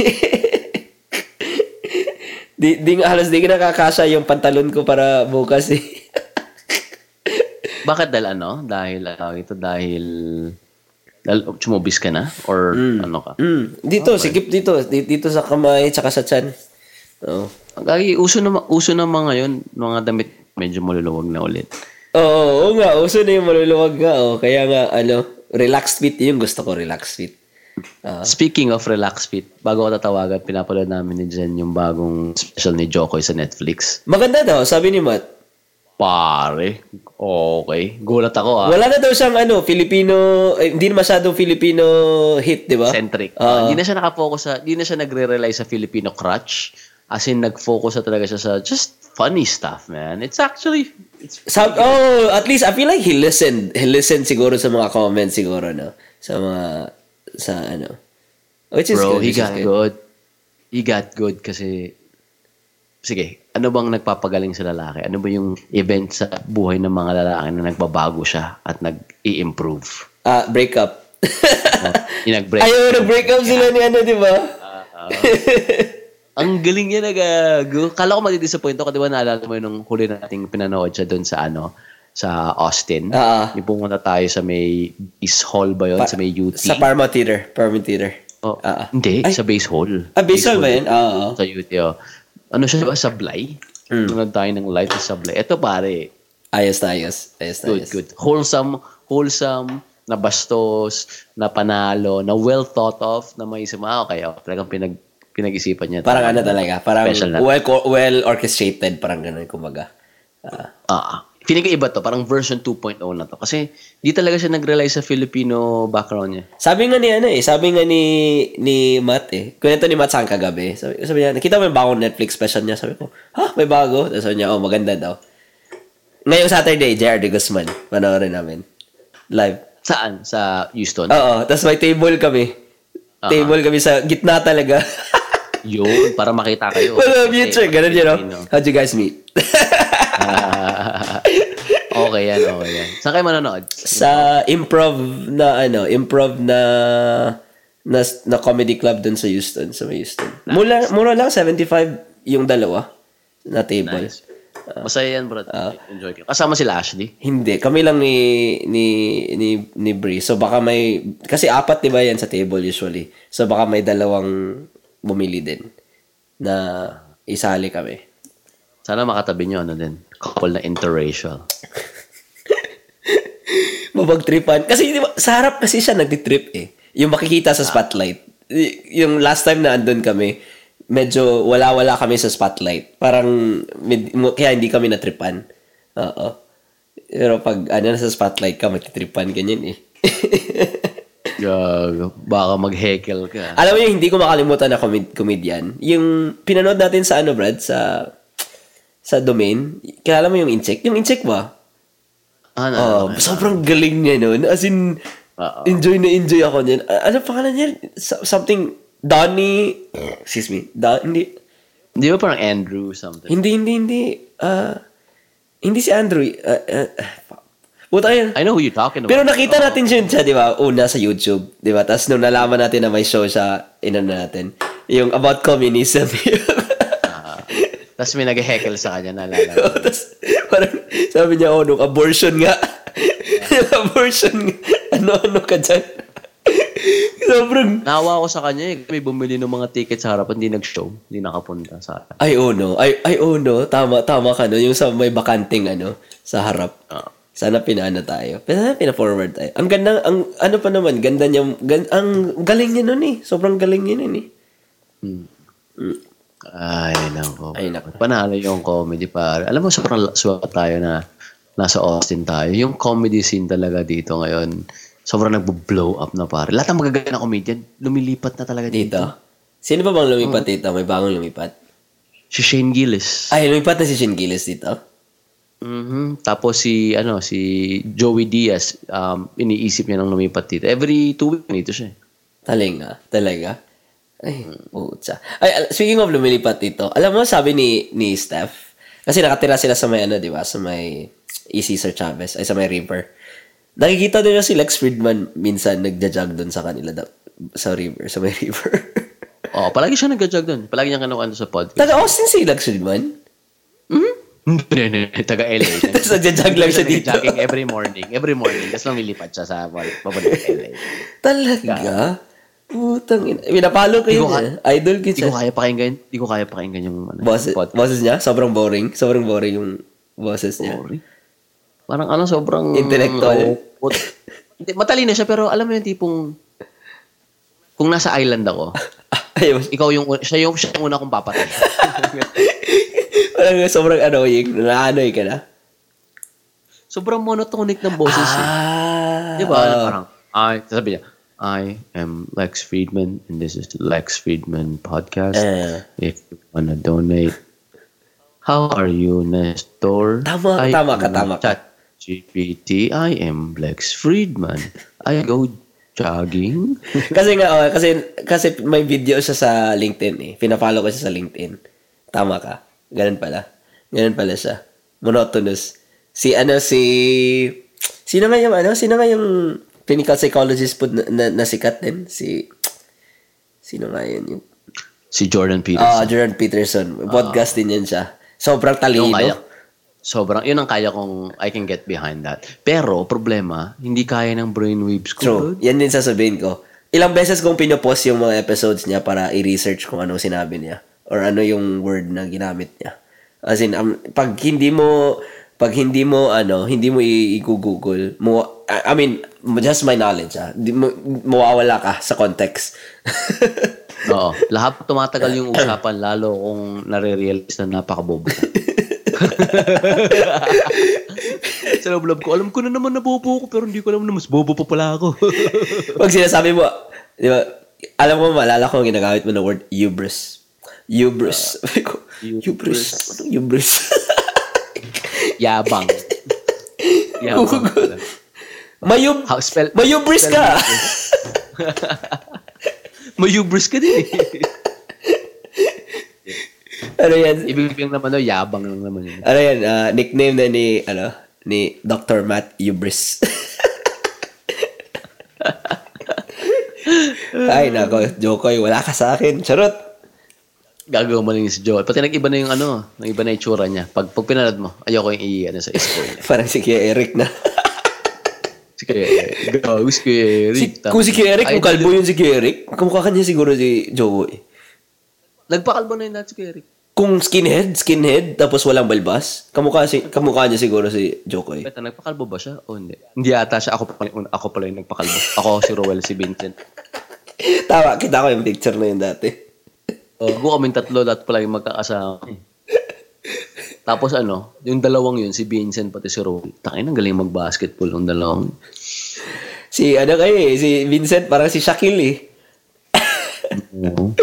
di, di nga, halos di ka nakakasya yung pantalon ko para bukas eh. Bakit dahil ano? Dahil, uh, ito dahil, dahil sumubis ka na? Or ano ka? Mm. Dito, sikip dito. Di- Dito sa kamay, tsaka sa tiyan. Oo. Gagi, uso na, uso na mga ngayon, mga damit medyo maluluwag na ulit. Oo, oo nga. Uso na yung maluluwag nga. Oh. Kaya nga, ano, relaxed fit. Yung gusto ko, relaxed fit. Ah. Speaking of relax fit, bago ko tatawagan, pinapanood namin ni Jen yung bagong special ni Jokoy sa Netflix. Maganda daw, sabi ni Matt. Pare, okay. Gulat ako ah. Wala na daw siyang ano, Filipino, eh, hindi na masyadong Filipino hit, di ba? Centric. Ah. Hindi na siya nakafocus sa, hindi na siya nagre-rely sa Filipino crutch. As in, nag-focus na talaga siya sa just funny stuff, man. It's actually, it's Sab- oh, at least I feel like he listened. He listened siguro sa mga comments siguro, no? Sa mga, sa ano. Which is bro, good. he which is got good. good. He got good kasi, sige, ano bang nagpapagaling sa lalaki? Ano ba yung event sa buhay ng mga lalaki na nagbabago siya at nag-i-improve? Ah, breakup. Oh, yung nag-break. Ayaw, nag-break up sila ni ano, di ba? Ang galing niya nagago. Kala ko madi-disappoint ako, di ba naalala mo nung huli nating pinanood siya doon sa ano, sa Austin. Ah. Yung pumunta tayo sa may East Hall ba yun? Pa- sa may U T. Sa Paramount Theater. Paramount Theater. Oh, Ah. hindi, Ay. sa Base Hall. Ah, Base Hall ba yun? Oo. Sa U T, oh. Ano siya ba? Sablay? Mm. Nung tayo ng live sa Sablay. Ito pare, Ayos na ayos. Ayos na good, ayos. good. Wholesome, wholesome, na bastos, na panalo, na well thought of, na may isip, ah, okay, oh, talagang pinag, pinag-isipan niya. Parang ano talaga. Parang Special na. well, well orchestrated. Parang ganun, kumbaga. Ah. Ah, feeling ko iba to, parang version two point oh na to. Kasi di talaga siya nag-rely sa Filipino background niya. Sabi nga ni ano eh, sabi nga ni ni Matt eh. Kunento ni Matt sa kagabi. Sabi, sabi niya, nakita mo yung bagong Netflix special niya. Sabi ko, ha? May bago? Tapos sabi niya, oh, maganda daw. Ngayong Saturday, J R De Guzman. Panoorin namin. Live. Saan? Sa Houston? Oo. Tapos may table kami. Ah. Table kami sa gitna talaga. Yun, para makita kayo. Wala future. Ganun yun, no? Filipino. How'd you guys meet? Ah, okay yan, okay yan. Saan kayo manonood? Sa improv na ano, improv na na, na comedy club dun sa Houston, sa may Houston. Mura, mura lang seventy-five yung dalawa na table. Nice. Masaya yan, bro. Enjoy ko. Kasama sila Ashley. Hindi, kami lang ni ni ni ni Bree. So baka may kasi apat 'di ba yan sa table usually. So baka may dalawang bumili din na isali kami. Sana makatabi nyo, ano din, couple na interracial. Mabagtripan. Kasi di ba, sa harap kasi siya nagtitrip eh. Yung makikita sa spotlight. Y- yung last time na andun kami, medyo wala-wala kami sa spotlight. Parang, med- kaya hindi kami natripan. Oo. Pero pag ano na sa spotlight ka, magtitripan ganyan eh. Gago. Baka mag-heckle ka. Alam mo yung hindi ko makalimutan na comed- comedian. Yung pinanood natin sa ano, Brad, sa sa domain. Kilala mo yung Incheck? Yung Incheck ba? Ah, na, Oh, na, sobrang galing niya nun. As in, Oo. enjoy na enjoy ako niyan. Uh, ano pangalan niya? So- something, Donnie, excuse me, Don, hindi, Di ba parang Andrew something? hindi, hindi, hindi, ah, hindi si Andrew, uh, uh, puta yun. I know who you're talking about. Pero nakita natin siya, siya, di ba, una sa YouTube, di ba? Tapos nung nalaman natin na may show siya, inano natin, yung about communism. Tapos may nag-heckle sa kanya, naalala ko. Tapos parang sabi niya, oh, nung abortion nga. Yung abortion nga. Ano-ano ka dyan? Sobrang... Nawa ko sa kanya eh. May bumili ng mga ticket sa harap, hindi nag-show. Hindi nakapunta sa akin. Ay, oh no. Ay, ay, oh no. Tama, tama ka no. Yung sa may bakanting ano, sa harap. Oo. Sana pinaano tayo. Sana pina-forward tayo. Ang ganda, ang ano pa naman, ganda niya, gan, ang galing niya nun eh. Sobrang galing niya nun eh. Hmm. Mm. Ay, nako. Ay, nako. Panalo yung comedy, pare. Alam mo, sobrang suwat tayo na nasa Austin tayo. Yung comedy scene talaga dito ngayon, sobrang nagbo-blow up na, pare. Lahat ng magaganda comedian, lumilipat na talaga dito. Dito? Sino ba bang lumipat dito? May bagong lumipat? Si Shane Gillis. Ay, lumipat na si Shane Gillis dito? Mhm. Tapos si, ano, si Joey Diaz, um, iniisip niya nang lumipat dito. Every two weeks, dito siya. Talaga? Talaga? Ay, putsa. Ay, al- speaking of lumilipat dito, alam mo, sabi ni ni Steph, kasi nakatira sila sa may ano, di ba? Sa may E. Cesar Chavez, ay sa may river. Nakikita din na si Lex Friedman minsan nagja-jog doon sa kanila, da- sa river, sa may river. Oh, palagi siya nag-jog doon. Palagi niya kanukan sa podcast. Taga Austin si Lex Friedman? Hmm? Hindi, hindi. Taga L A. Tapos nagja-jog lang siya dito. Jogging every morning. Every morning. Tapos lumilipat siya sa papunta L A. Talaga? Putang ina. Pinapalo ko Di yun ko eh. Idol ko Hindi ko siya. kaya pakinggan. Hindi ko kaya pakinggan yung ano, Bosses, podcast. bosses niya? Sobrang boring. Sobrang boring yung bosses niya. Boring. Parang ano, sobrang... Intellectual. Oh, Hindi, matalino siya, pero alam mo yung tipong... Kung nasa island ako, Ayun. ikaw yung... Siya yung, siya yung una kong papatay. Parang sobrang annoying. Naanoy ka na. Sobrang monotonic ng boses eh. Ah. Di ba? Parang, I, sabi niya, I am Lex Friedman and this is the Lex Friedman podcast. Eh. If you wanna donate, how are you, Nestor? Tama, I tama ka, am tama ka. Chat G P T. I am Lex Friedman. I go jogging. Kasi nga, oh, kasi, kasi may video siya sa LinkedIn eh. Pinafollow ko siya sa LinkedIn. Tama ka. Ganun pala. Ganun pala siya. Monotonous. Si ano, si... Sino nga yung ano? Sino nga yung clinical psychologist po na, na, na sikat din? Si... Sino nga yun? Yung, Si Jordan ah, Peterson. Jordan Peterson. Podcast din yan siya. Sobrang talino. Yung kaya, sobrang, yun ang kaya kong, I can get behind that. Pero, problema, hindi kaya ng brainwaves ko. True. Bro. Yan din sasabihin ko. Ilang beses kong pinopost yung mga episodes niya para i-research kung anong sinabi niya. Or ano yung word na ginamit niya. As in, um, pag hindi mo, pag hindi mo, ano, hindi mo i- i-google, mo, I mean, just my knowledge, ah. Di mo, mawawala ka sa context. Oo. Lahat tumatagal yung usapan, lalo kung nare-realize na napakabobo. Sa loob-loob ko, alam ko na naman na bobo ko, pero hindi ko alam na mas bobo pa pala ako. Pag sinasabi mo, di ba, alam mo, maalala ko ang ginagamit mo na word, hubris. Hubris. Uh, hubris. Anong hubris? Yabang. Yabang. Mayub, How, spell, mayubris spell ka. Mayubris ka din eh. Ano yan? Ibig sabihin naman, no, yabang lang naman yun. Ano yan? Uh, nickname na ni, ano, ni Doctor Matt Hubris. Ay, nako, Jokoy, wala ka sa akin. Charot. Gagawa mo lang si Joel. Pati nag-iba na yung ano, nag-iba na yung tsura niya. Pag, pag pinanood mo, ayoko yung i-ano sa score niya. Parang si Kuya Eric na. Si Kuya Eric. Gawis Kuya Eric. Si, kung si Kuya Eric, kung kalbo yun si Kuya Eric, kamukha kanya siguro si Jokoy. Nagpakalbo na yun dati si Eric. Kung skinhead, skinhead, tapos walang balbas, kamukha, si, kamukha niya siguro si Jokoy. Beta, nagpakalbo ba siya? O hindi? Hindi ata siya. Ako pala, ako pala yung nagpakalbo. Ako si Roel, si Vincent. Tama, kita ko yung picture na yun dati. O, uh, kaming tatlo, lahat pala yung magkakasama. Tapos ano, yung dalawang yun, si Vincent pati si Roel. Takin, ang galing mag-basketball yung dalawang. Si, ano kayo eh, si Vincent parang si Shaquille eh. Oo.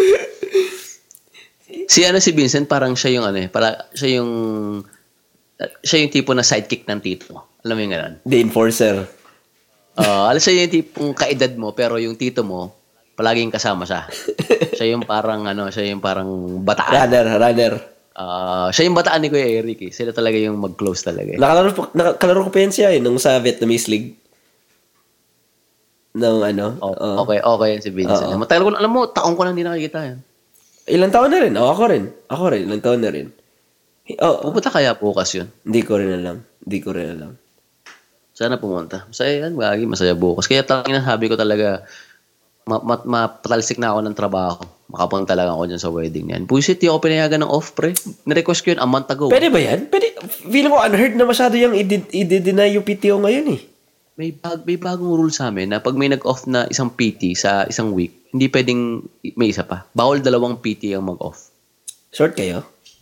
Si ano si Vincent parang siya yung ano eh, para siya yung siya yung tipo na sidekick ng tito. Alam mo yung gano'n? The enforcer. Uh, alam siya yung tipong kaedad mo pero yung tito mo palaging kasama siya. Siya yung parang ano, siya yung parang bataan. Runner, runner. Uh, siya yung bataan ni Kuya Eric eh. Sila talaga yung mag-close talaga eh. Nakalaro, nakalaro ko pa yan siya eh, nung sa Vietnamese League. Nung ano. Oh, uh, okay, okay yan si Vincent. Uh, Matagal ko na, alam mo, taong ko lang hindi nakikita yan. Ilang taon na rin. Oh, ako rin. Ako rin. Ilang taon na rin. Oh, pupunta kaya bukas yun? Hindi ko rin alam. Hindi ko rin alam. Sana pumunta. Masaya yan. Gagi, masaya bukas. Kaya talagang sabi ko talaga, mapatalsik ma- ma- na ako ng trabaho. Makapunta talaga ako dyan sa wedding niyan. Pusit, di ako pinayagan ng off, pre. Nirequest ko yun a month ago. Pwede ba yan? Pwede. Feeling ko unheard na masyado yung i-deny yung P T O ngayon eh. May, bag, may bagong rule sa amin na pag may nag-off na isang P T sa isang week, hindi pwedeng may isa pa. Bawal dalawang P T ang mag-off. Short kayo?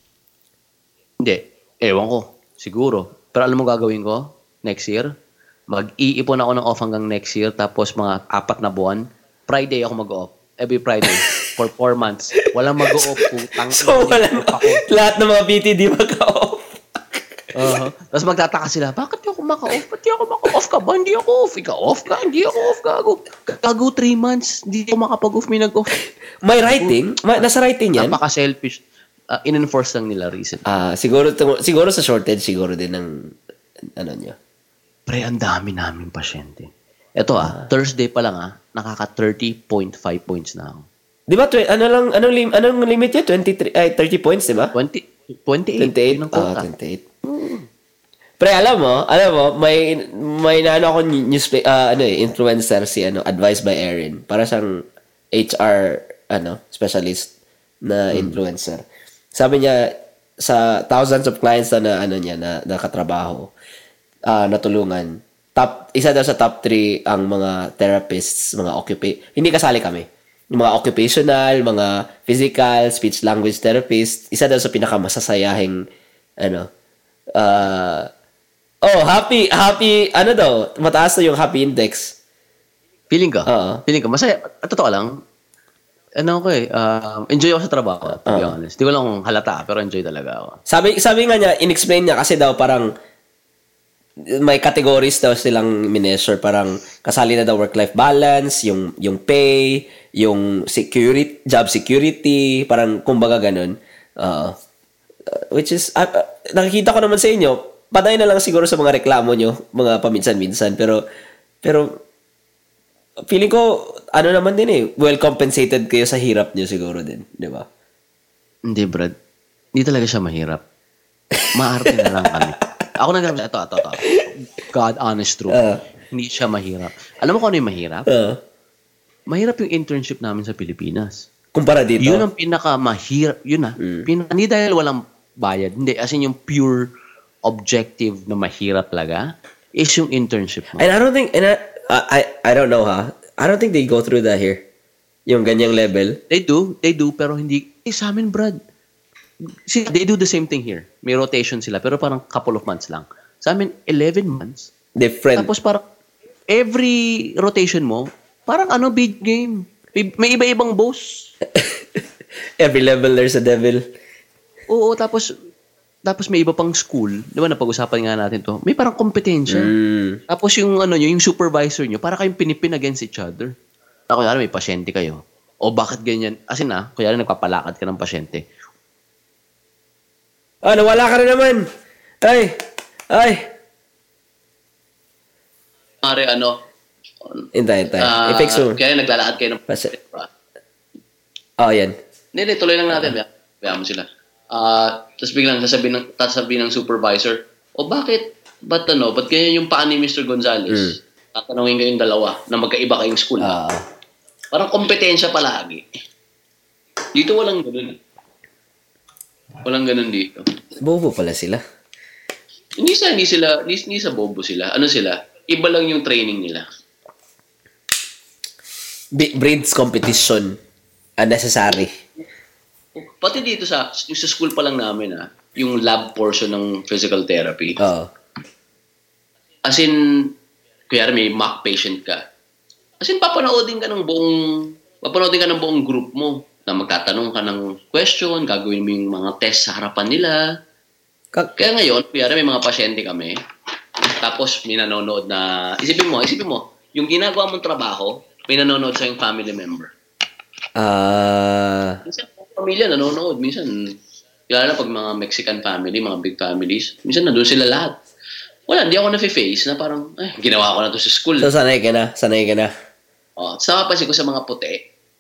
Hindi. Ewan ko. Siguro. Pero alam mo gagawin ko? Next year? Mag-iipon ako ng off hanggang next year tapos mga apat na buwan. Friday ako mag-off. Every Friday. For four months. Walang mag-off. Putang. So, walang lahat ng mga P T di mag-off. Uh-huh. Tapos magtataka sila, bakit di ako maka-off? Ba't di ako maka-off ka ba? Hindi ako off. Ikaw off ka? Hindi ako off. Gago. Gago three months. Hindi ako makapag-off. May nag-off. May writing? May, nasa writing yan? Napaka-selfish. Uh, in-enforce lang nila recently. Ah, siguro, siguro sa shortage, siguro din ng ano niya. Pre, ang dami namin pasyente. Ito ah, Thursday pa lang ah, nakaka thirty point five points na ako. Di ba, tw- ano lang, anong, lim- anong limit yun? twenty-three, ay, thirty points, di ba? twenty, twenty-eight. twenty-eight? Ng Ah, quota. twenty-eight. Pre, alam mo, alam mo, may, may naano ako news, uh, ano eh, influencer si, ano, Advice by Erin. Para siyang H R, ano, specialist na influencer. Sabi niya, sa thousands of clients na, na ano niya, na nakatrabaho, uh, natulungan, top, isa daw sa top three ang mga therapists, mga occupa- hindi kasali kami. Yung mga occupational, mga physical, speech language therapist, isa daw sa pinakamasasayahing, ano, uh, oh, happy, happy, ano daw, mataas na yung happy index. Feeling ka? Oo. Feeling ka? Masaya. At totoo lang, ano ko eh, uh, enjoy ako sa trabaho, to be honest. Di ko lang kung halata, pero enjoy talaga ako. Sabi, sabi nga niya, in-explain niya kasi daw parang may categories daw silang mineasure, parang kasali na daw work-life balance, yung yung pay, yung security, job security, parang kumbaga ganun. Uh, which is, uh, uh, nakikita ko naman sa inyo, patay na lang siguro sa mga reklamo nyo, mga paminsan-minsan, pero, pero, feeling ko, ano naman din eh, well compensated kayo sa hirap nyo siguro din, di ba? Hindi, Brad. Hindi talaga siya mahirap. Maarte na lang kami. Ako nag- ito, ito, ito. God honest truth. Uh, Hindi siya mahirap. Alam mo kung ano yung mahirap? Uh, mahirap yung internship namin sa Pilipinas. Kumpara dito? Yun ang pinaka-mahirap. Yun na. Mm. Pin- hindi dahil walang bayad. Hindi. As in yung pure objective na mahirap talaga is yung internship mo. And I don't think, and I, I, I don't know ha. I don't think they go through that here. Yung ganyang level. They do. They do. Pero hindi. Eh, sa amin, Brad. See, they do the same thing here. May rotation sila. Pero parang couple of months lang. Sa amin, eleven months. Different. Tapos parang every rotation mo, parang ano, big game. May, may iba-ibang boss. Every level there's a devil. Oo, tapos tapos may iba pang school. Di ba, napag-usapan nga natin to. May parang kompetensya. Mm. Tapos yung ano nyo, yung supervisor nyo, para kayong pinipin against each other. Na kunyari, may pasyente kayo. O bakit ganyan? As in na, kunyari nagpapalakad ka ng pasyente. Ah, nawala ka na naman. Ay, ay. Mare, ano? Hintay, hintay. Uh, I-fix mo. Kaya naglalakad kayo ng pasyente. Oh, yan. Hindi, hindi, tuloy lang natin. Kaya mo sila. Uh, tapos biglang sasabihin ng, sasabihin ng supervisor, o bakit, ba't ano, ba't ganyan yung paa ni Mister Gonzales? Mm. Tatanungin kayong dalawa na magkaiba kayong school. Uh. Parang kompetensya palagi. Dito walang gano'n. Walang ganun dito. Bobo pala sila. Hindi sa, hindi sila, hindi, hindi sa bobo sila. Ano sila? Iba lang yung training nila. B- breeds competition. Unnecessary. Pati dito sa, yung sa school pa lang namin ah, yung lab portion ng physical therapy. Oo. As in, kaya may mock patient ka. As in, papanoodin ka ng buong, papanoodin ka ng buong group mo na magtatanong ka ng question, gagawin mo yung mga test sa harapan nila. Kak- Kaya ngayon, kaya may mga pasyente kami, tapos may nanonood na, isipin mo, isipin mo, yung ginagawa mong trabaho, may nanonood sa yung family member. Ah... Minsan, pamilya nanonood. Minsan, kaya na pag mga Mexican family, mga big families, minsan nandun sila lahat. Wala, hindi ako na-face na parang, ay, ginawa ko na to sa school. So, sanay ka na? Sanay ka na? Oh, sa kapansin ko sa mga puti,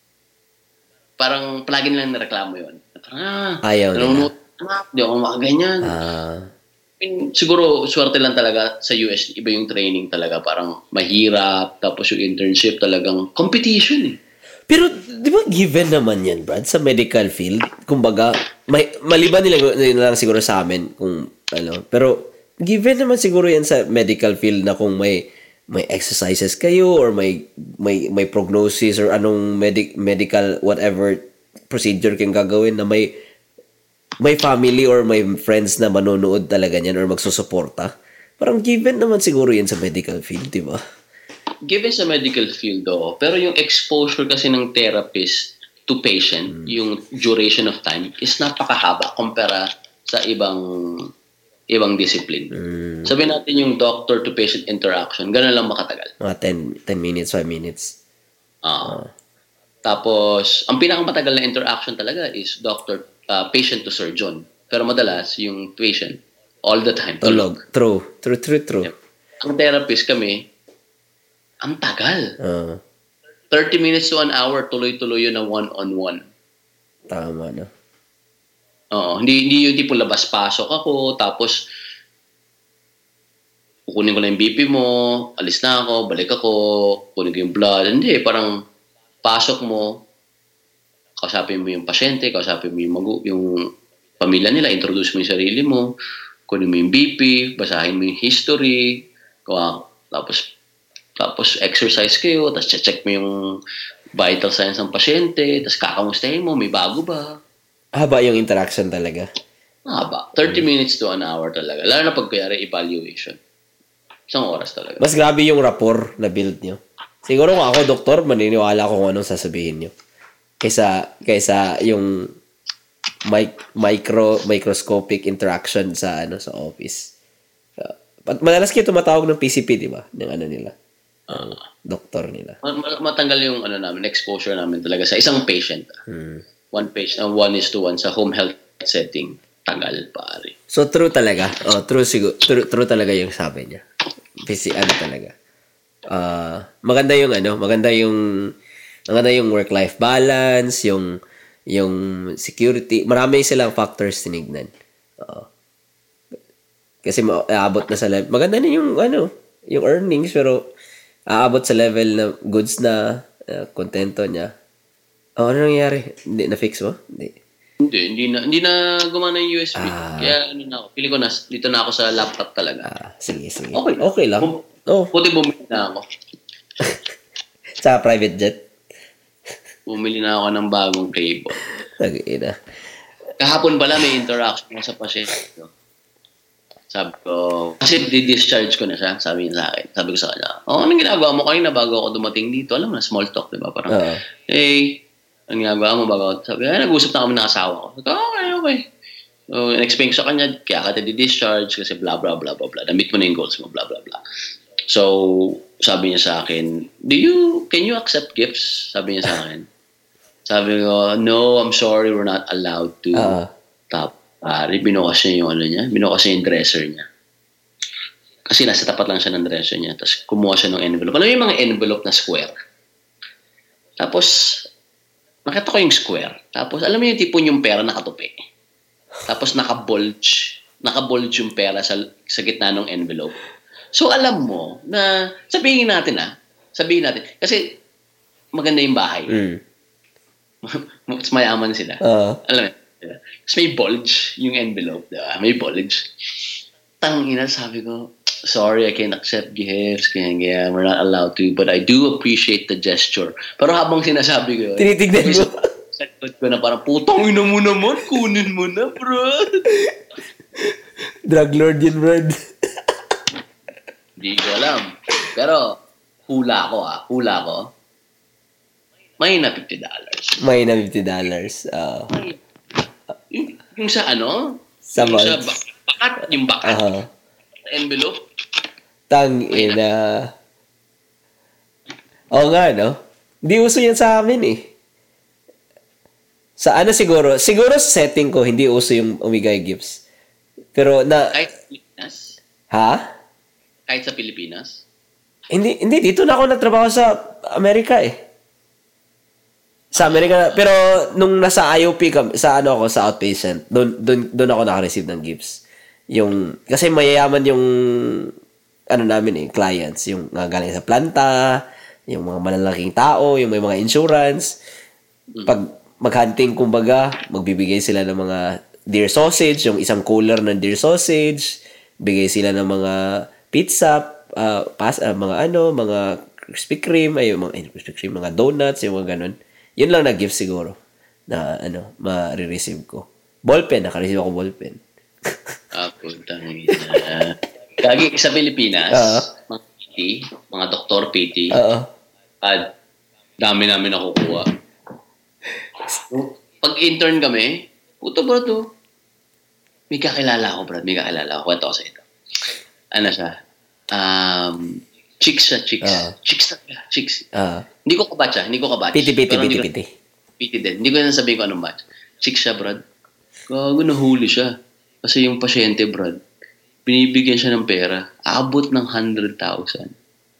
parang palagi nilang nareklamo yun. Parang, ah, Ayaw nanonood, ah, hindi ako makaganyan. Ah... I mean, siguro, swerte lang talaga sa U S, iba yung training talaga. Parang mahirap, tapos yung internship talagang competition eh. Pero, di ba given naman yan, Brad, sa medical field? Kumbaga, may, maliban nila, nila lang siguro sa amin kung ano. Pero, given naman siguro yan sa medical field na kung may may exercises kayo or may may may prognosis or anong medic medical whatever procedure kayong gagawin na may may family or may friends na manonood talaga niyan or magsusuporta. Parang given naman siguro yan sa medical field, di ba? Given sa medical field, oh, pero yung exposure kasi ng therapist to patient, mm. yung duration of time is napakahaba kumpara sa ibang ibang discipline. Mm. Sabihin natin yung doctor to patient interaction, ganun lang makatagal. Mga ten minutes, five minutes. Uh, uh. Tapos, ang pinakamatagal na interaction talaga is doctor uh, patient to surgeon. Pero madalas, yung patient, all the time. Tulog. True. True, true, true. Yep. Ang therapist kami, ang tagal. Uh. thirty minutes to an hour, tuloy-tuloy yun na one-on-one. Tama na. Oo, hindi, hindi yung tipo labas-pasok ako, tapos kukunin ko na yung B P mo, alis na ako, balik ako, kunin ko yung blood. Hindi, parang pasok mo, kausapin mo yung pasyente, kausapin mo yung, magu- yung pamilya nila, introduce mo yung sarili mo, kunin mo yung B P, basahin mo yung history, kawa, tapos tapos exercise kayo, tapos check mo yung vital signs ng pasyente, tapos kakamustahin mo, may bago ba? Haba yung interaction talaga. Haba. thirty minutes to an hour talaga. Lalo na pag kayari evaluation. Isang oras talaga. Mas grabe yung rapport na build nyo. Siguro kung ako, doktor, maniniwala ko kung anong sasabihin nyo. Kaysa, kaysa yung mic, micro, microscopic interaction sa ano sa office. So, madalas kayo tumatawag ng P C P, di ba? Ng ano nila. Ang uh, doktor nila. Matanggal yung ano namin, exposure namin talaga sa isang patient. Hmm. One patient, uh, one is to one sa home health setting. Tagal, pare. So, true talaga. Oh, true, siguro, true, true talaga yung sabi niya. Kasi ano talaga. Uh, maganda yung ano, maganda yung maganda yung work-life balance, yung yung security. Marami silang factors tinignan. Oo. Kasi aabot na sa level. Maganda na yung ano, yung earnings pero aabot sa level na goods na uh, kontento niya. Oh, ano nangyari? Hindi na-fix mo? Hindi. Hindi, hindi na hindi na gumana yung U S B. Ah. Kaya ano na ako, pili ko na dito na ako sa laptop talaga. Ah, sige, sige. Okay, okay lang. Bum- oh. Buti bumili na ako. Sa private jet? Bumili na ako ng bagong cable. Nag-ina. Kahapon pala may interaction sa pasyente. Sabi ko, kasi di-discharge ko na siya, sabi niya sa akin. Sabi ko sa kanya, oh, anong ginagawa mo kanina bago ako dumating dito? Alam mo na, small talk, di ba? Parang, uh-huh. hey, anong ginagawa mo bago ako? Sabi, ay, nag-usap na kami ng asawa ko. Sabi ko, okay, okay. So, in-explain ko sa kanya, kaya ka di-discharge kasi blah, blah, blah, blah, blah. Na-meet mo na yung goals mo, blah, blah, blah. So, sabi niya sa akin, do you, can you accept gifts? Sabi niya sa akin. Sabi ko, no, I'm sorry, we're not allowed to. Uh-huh. Tap. Pare, binukas niya yung ano niya, binukas niya yung dresser niya. Kasi nasa tapat lang siya ng dresser niya, tapos kumuha siya ng envelope. Alam mo yung mga envelope na square? Tapos, nakita ko yung square. Tapos, alam mo yung tipo yung pera nakatupi. Tapos, naka-bulge. Naka-bulge yung pera sa, sa gitna ng envelope. So, alam mo na, sabihin natin ah, sabihin natin, kasi maganda yung bahay. Mm. Mas mayaman sila. Uh-huh. Alam mo, Yeah. Tapos may bulge yung envelope, diba? May bulge. Tangina, sabi ko, sorry, I can't accept gifts. Kaya, yeah, we're not allowed to. But I do appreciate the gesture. Pero habang sinasabi ko, Tinitignan mo. Sa likod ko na parang, putang ina mo naman, kunin mo na, bro. Drug lord yun, bro. Hindi ko alam. Pero, hula ko ah, hula ko. May na fifty dollars. May na fifty dollars. Uh, yung, yung sa ano? Sa yung sa vaults. bak- bakat, yung bakat. Uh-huh. Envelope. Tang ina. Oo nga, no? Hindi uso yan sa amin eh. Sa ano siguro? Siguro sa setting ko, hindi uso yung umigay gifts. Pero na... Kahit sa Pilipinas? Ha? Kahit sa Pilipinas? Hindi, hindi. Dito na ako nagtrabaho sa Amerika eh. Sa Amerika. Pero nung nasa I O P, kami, sa ano ako, sa outpatient, doon, doon, doon ako naka-receive ng gifts. Yung, kasi mayayaman yung, ano namin eh, clients. Yung nga galing sa planta, yung mga malalaking tao, yung may mga insurance. Pag mag-hunting, kumbaga, magbibigay sila ng mga deer sausage, yung isang cooler ng deer sausage, bigay sila ng mga pizza, uh, pas, uh, mga ano, mga Krispy Kreme, ay, yung mga, ay, Krispy Kreme, mga donuts, yung mga ganun. Yun lang na gift siguro na, ano, ma-receive ko. Ballpen, naka-receive ako ballpen. Ah, puntang ina. Lagi sa Pilipinas, Oo. mga P T, mga doktor P T, Oo. at dami namin nakukuha. Pag intern kami, puto bro to. May kakilala ako, bro. May kakilala ako. Kwento ko sa ito. Ano siya? Um, chicks siya, chicks. Oo. Chicks talaga, chicks. Ah. Hindi ko kabatch ah. Hindi ko kabatch. Piti, piti, Pero piti, hindi ko- piti. Piti din. Hindi ko na sabihin ko anong batch. Chicks siya, brad. Gago, nahuli siya. Kasi yung pasyente, brad, binibigyan siya ng pera. Abot ng one hundred thousand.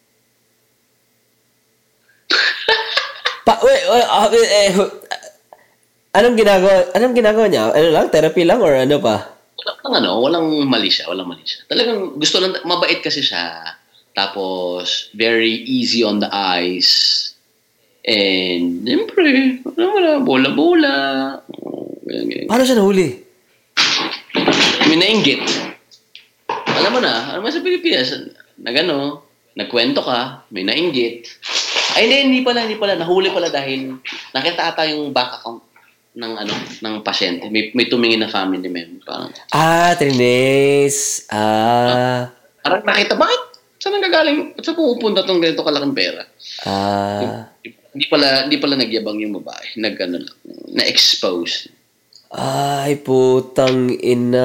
Pa, wait, wait, uh, eh, eh, anong ginagawa, anong ginagawa niya? Ano lang, therapy lang or ano pa? Walang ano, walang mali siya, walang mali siya. Talagang gusto lang, mabait kasi siya. Tapos, very easy on the eyes. And, siyempre, wala, wala, bola-bola. Oh, ganyan, ganyan. Paano siya nahuli? May nainggit. Alam mo na, alam mo sa Pilipinas, nagano, nagkwento ka, may nainggit. Ay, hindi, hindi pala, hindi pala. Nahuli pala dahil nakita ata yung bank account ng ano, ng pasyente. May, may tumingin na family member. Parang, Ah, Trines. Ah. parang nakita, bakit? Saan nanggagaling? Ba't saan pupunta tong ganito kalaking pera? Ah. Hindi pala, hindi pala nagyabang yung babae. Nag, ano lang, na-expose. Ay, putang ina.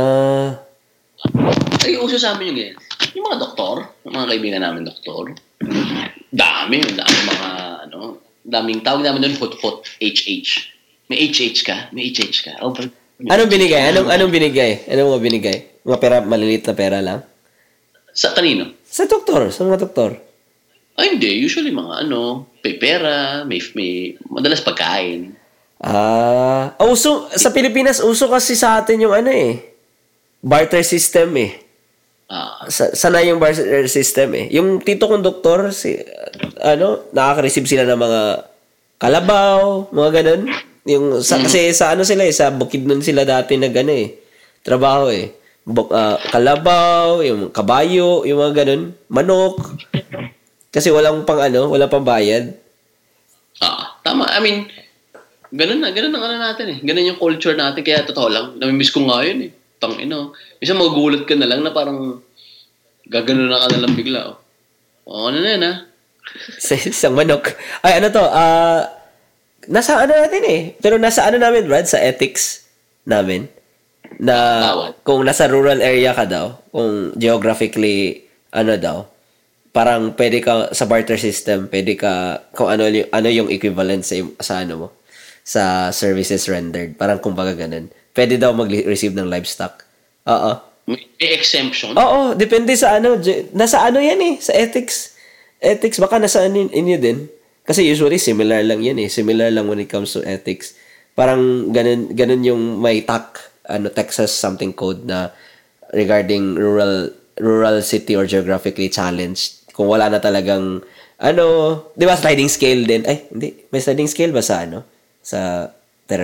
Ay, uso sa amin yung ganyan. Yung mga doktor, yung mga kaibigan namin doktor, dami, dami mga, ano, daming tawag namin doon, hot-hot, H H. May H H ka? May H H ka? Oh, bro. Anong binigay? Anong anong binigay? Anong mga binigay? Mga pera, maliliit na pera lang? Sa kanino? Sa doktor, sa mga doktor. Ay, hindi. Usually mga ano, may pera, may, may madalas pagkain. Ah, ah, uso sa Pilipinas uso kasi sa atin yung ano eh. Barter system eh. Ah, Sa, sanay yung barter system eh. Yung tito kong doktor, si, ano, nakaka-receive sila ng mga kalabaw, mga ganun. Yung, sa, kasi sa ano sila eh, sa Bukidnon sila dati nag ano eh, trabaho eh. Buk, ah, kalabaw, yung kabayo, yung mga ganun. Manok. Kasi walang pang ano, walang pang bayad. ah, tama. I mean, ganun na, ganun ang ano natin eh. Ganun yung culture natin. Kaya totoo lang, namimiss ko nga yun eh. Tang ino. Isa magugulat ka na lang na parang gaganon na ka na lang bigla. Oh, oh ano na yan ah. Sa isang manok. Ay, ano to? Ah, nasa ano natin eh. Pero nasa ano namin, Brad? Sa ethics namin. Na Bawal. kung nasa rural area ka daw, kung geographically, ano daw, parang pwede ka, sa barter system, pwede ka, kung ano, yung- ano yung equivalent sa, sa ano mo, sa services rendered. Parang kumbaga ganun. Pwede daw mag-receive ng livestock. Oo. May, may exemption. Oo, depende sa ano. ge- Nasa ano yan eh, sa ethics. Ethics, baka nasa ano, inyo din. Kasi usually, similar lang yan eh. Similar lang when it comes to ethics. Parang ganun, ganun yung may T A C, ano, Texas something code na regarding rural rural city or geographically challenged. Kung wala na talagang, ano, di ba sliding scale din? Ay, hindi. May sliding scale ba sa ano? Sa therapy?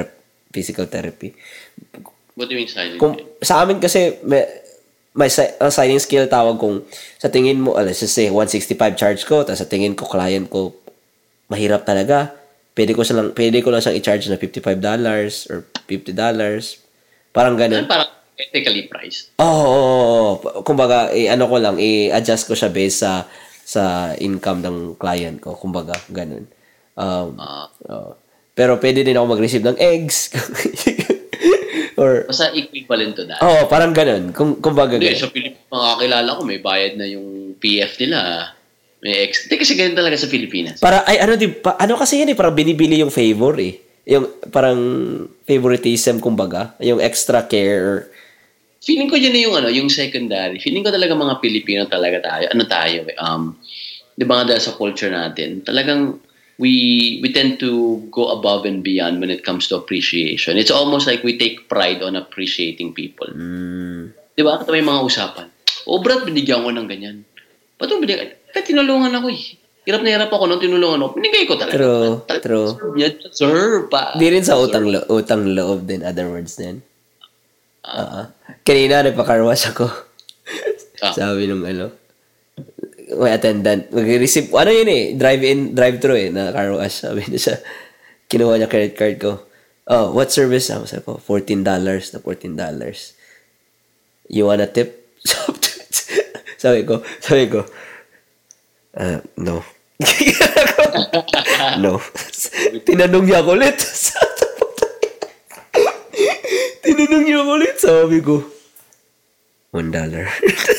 physical therapy. What do you mean silent? Kung, sa amin kasi, may, may si- ang sliding scale tawag kung sa tingin mo, let's just say, one sixty-five charge ko, tapos sa tingin ko, client ko, mahirap talaga. Pwede ko silang, pwede ko lang siyang i-charge na fifty-five dollars or fifty dollars. Parang ganun. Parang technically priced. Oo, oh, oh, oh. Kumbaga, eh, ano ko lang, i-adjust ko siya based sa sa income ng client ko. Kumbaga, ganun. Um, Uh, oh. Pero pwede din ako mag-receive ng eggs. Or, basta equivalent to that. oh, parang ganun. Kung, kumbaga Hindi, ganun. sa Pilipinas, makakilala ko, may bayad na yung P F nila. May ex. Hindi kasi ganun talaga sa Pilipinas. Para, ay, ano, di, pa, ano kasi yan eh, parang binibili yung favor eh. Yung, parang favoritism, kumbaga. Yung extra care. Feeling ko yun na yung, ano, yung secondary. Feeling ko talaga mga Pilipino talaga tayo. Ano tayo eh. Um, di ba nga dahil sa culture natin, talagang we we tend to go above and beyond when it comes to appreciation. It's almost like we take pride on appreciating people. Mm. Di ba? Ito may mga usapan. O, Brad, binigyan ko ng ganyan. Ba't mo binigyan? Kaya tinulungan ako eh. Hirap na hirap ako nung tinulungan ako. Binigay ko talaga. True, Tal- true. Sir, pa. Di rin sa utang, lo- utang loob din, other words din. Uh, kanina, nagpa-carwash ako. Ah. Sabi nung ano, may attendant, mag-receive, ano yun eh, drive-in, drive-thru eh, na car wash. Sabi niya siya, kinuha niya credit card ko. Oh, what service? Sabi ko, fourteen dollars na fourteen dollars. You wanna tip? sabi ko, sabi ko, uh, no. no. Tinanong niya ako ulit. Tinanong niya ako ulit. Sabi ko, one dollar.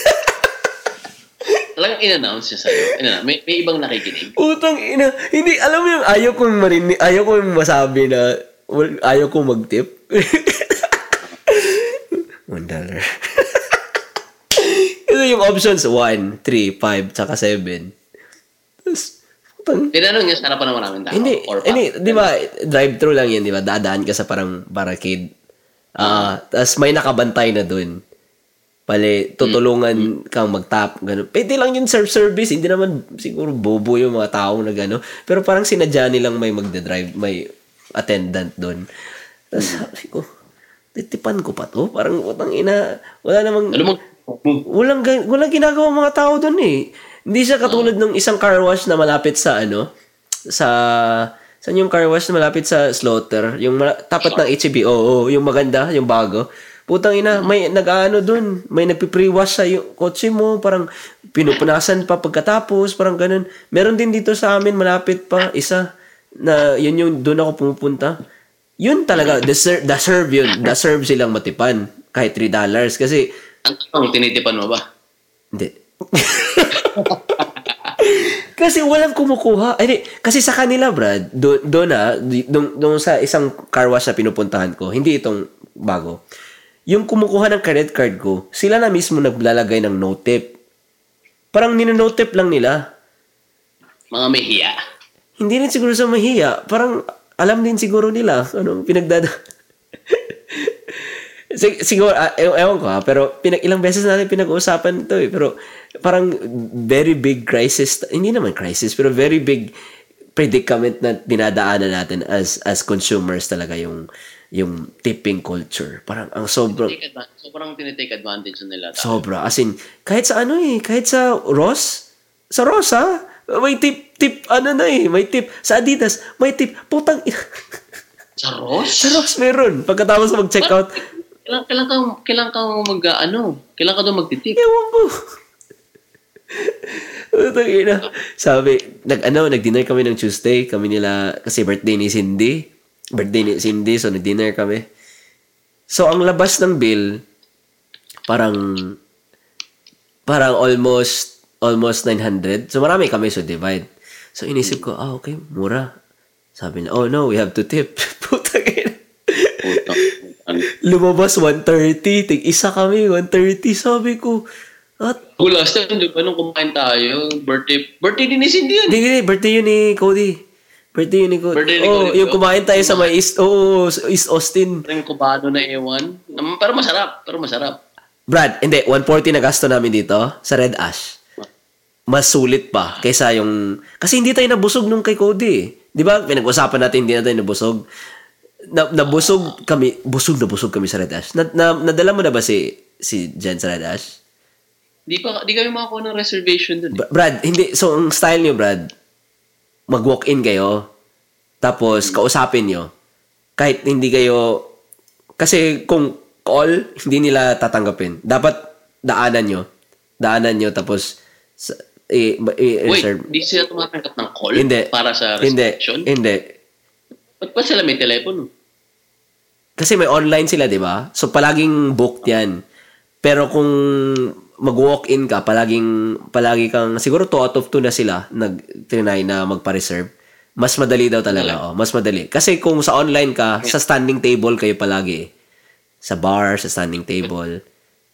Talagang in-announce niya sa'yo. In-announce. May, may ibang nakikinig. Utang ina. Hindi, alam mo yung ayaw kong marinig, ayaw kong masabi na well, ayaw kong mag-tip. One dollar. Kasi yung options, one, three, five, tsaka seven. Tapos, utang. Tinanong niya sa harapan ng maraming tao. Hindi, Or hindi, di ba, drive-thru lang yan, di ba? Dadaan ka sa parang barricade. Ah, uh, tapos may nakabantay na dun. Pali, tutulungan mm. kang mag-tap, gano'n. Pwede lang yung self-service, hindi naman siguro bobo yung mga taong na gano'n. Pero parang sinadya nilang may magde-drive, may attendant doon. Tapos mm. sabi ko, titipan ko pa to? Parang, utang ina, wala namang, ano mo? walang, walang ginagawa mga tao doon eh. Hindi siya katulad ng isang car wash na malapit sa ano, sa, saan yung car wash na malapit sa Slaughter? Yung mala, tapat ng H E B, oo, oh, yung maganda, yung bago. Putang ina, may nag-ano dun, may nagpi-pre-wash sa yung kotse mo, parang pinupunasan pa pagkatapos, parang ganun. Meron din dito sa amin, malapit pa, isa, na yun yung doon ako pumupunta. Yun talaga, deserve, deserve yun, deserve silang matipan, kahit three dollars, kasi... Ang tinitipan mo ba? Hindi. Kasi walang kumukuha. Ay, di, kasi sa kanila, Brad, doon do na, doon do sa isang car wash na pinupuntahan ko, hindi itong bago. Yung kumukuha ng credit card ko, sila na mismo naglalagay ng no tip. Parang nino-no tip lang nila. Mga mahiya. Hindi rin siguro sa mahiya. Parang alam din siguro nila ano pinagdada. Sig- siguro, uh, ew- ewan ko ha, pero pinag- ilang beses natin pinag-uusapan ito eh. Pero parang very big crisis, hindi naman crisis, pero very big predicament na dinadaanan natin as as consumers talaga yung yung tipping culture. Parang ang sobrang... Adva- sobrang tinitake advantage nila. Sobra. As in, kahit sa ano eh, kahit sa Ross, sa Ross ha, may tip, tip, ano na eh, may tip. Sa Adidas, may tip. Putang ina. Sa Ross? Sa Ross meron. Pagkatapos mag-check out, Kailangan, kailangan ka, kailangan ka mag, ano, kailangan ka doon magtitip. ewan ko. Putang ina. Sabi, nag, ano, nag-dinner kami ng Tuesday. Kami nila, kasi birthday ni Cindy. Birthday ni Cindy, so nag-dinner kami. So, ang labas ng bill, parang, parang almost, almost nine hundred. So, marami kami, so divide. So, inisip ko, ah, okay, mura. Sabi na, oh no, we have to tip. Putang ina. Puta. Lumabas one thirty. Tig-isa kami, one thirty. Sabi ko, at, Oh, last time, di ba, nung kumain tayo, birthday, birthday din ni Cindy yun. hindi, hindi, birthday yun ni Cody. Birthday yun ni Cody. Birthday ni Oh, Cody. yung kumain tayo sa may East, oh, East Austin. Yung kubano na ewan. Um, Pero masarap, pero masarap. Brad, hindi, one forty na gasto namin dito sa Red Ash. Mas sulit pa kaysa yung... Kasi hindi tayo nabusog nung kay Cody eh. Di ba? Pinag-usapan natin, hindi na tayo nabusog. na, nabusog kami, busog na busog kami sa Red Ash. Na, na, nadala mo na ba si si Jen sa Red Ash? Di pa, di kami makakuha ng reservation dun. Eh. Brad, hindi. So, ang style niyo, Brad, mag-walk-in kayo, tapos kausapin niyo. Kahit hindi kayo, kasi kung call, hindi nila tatanggapin. Dapat daanan nyo. Daanan nyo, tapos i- i- Wait, reserve. di sila tumatanggap ng call Hindi. para sa Hindi. reservation? Hindi. Ba't pa sila may telepono? Kasi may online sila, di ba? So, palaging booked yan. Pero kung mag-walk-in ka, palaging, palagi kang, siguro two out of two na sila nag-trinay na magpa-reserve. Mas madali daw talaga. Oh, mas madali. Kasi kung sa online ka, sa standing table kayo palagi. Sa bar, sa standing table.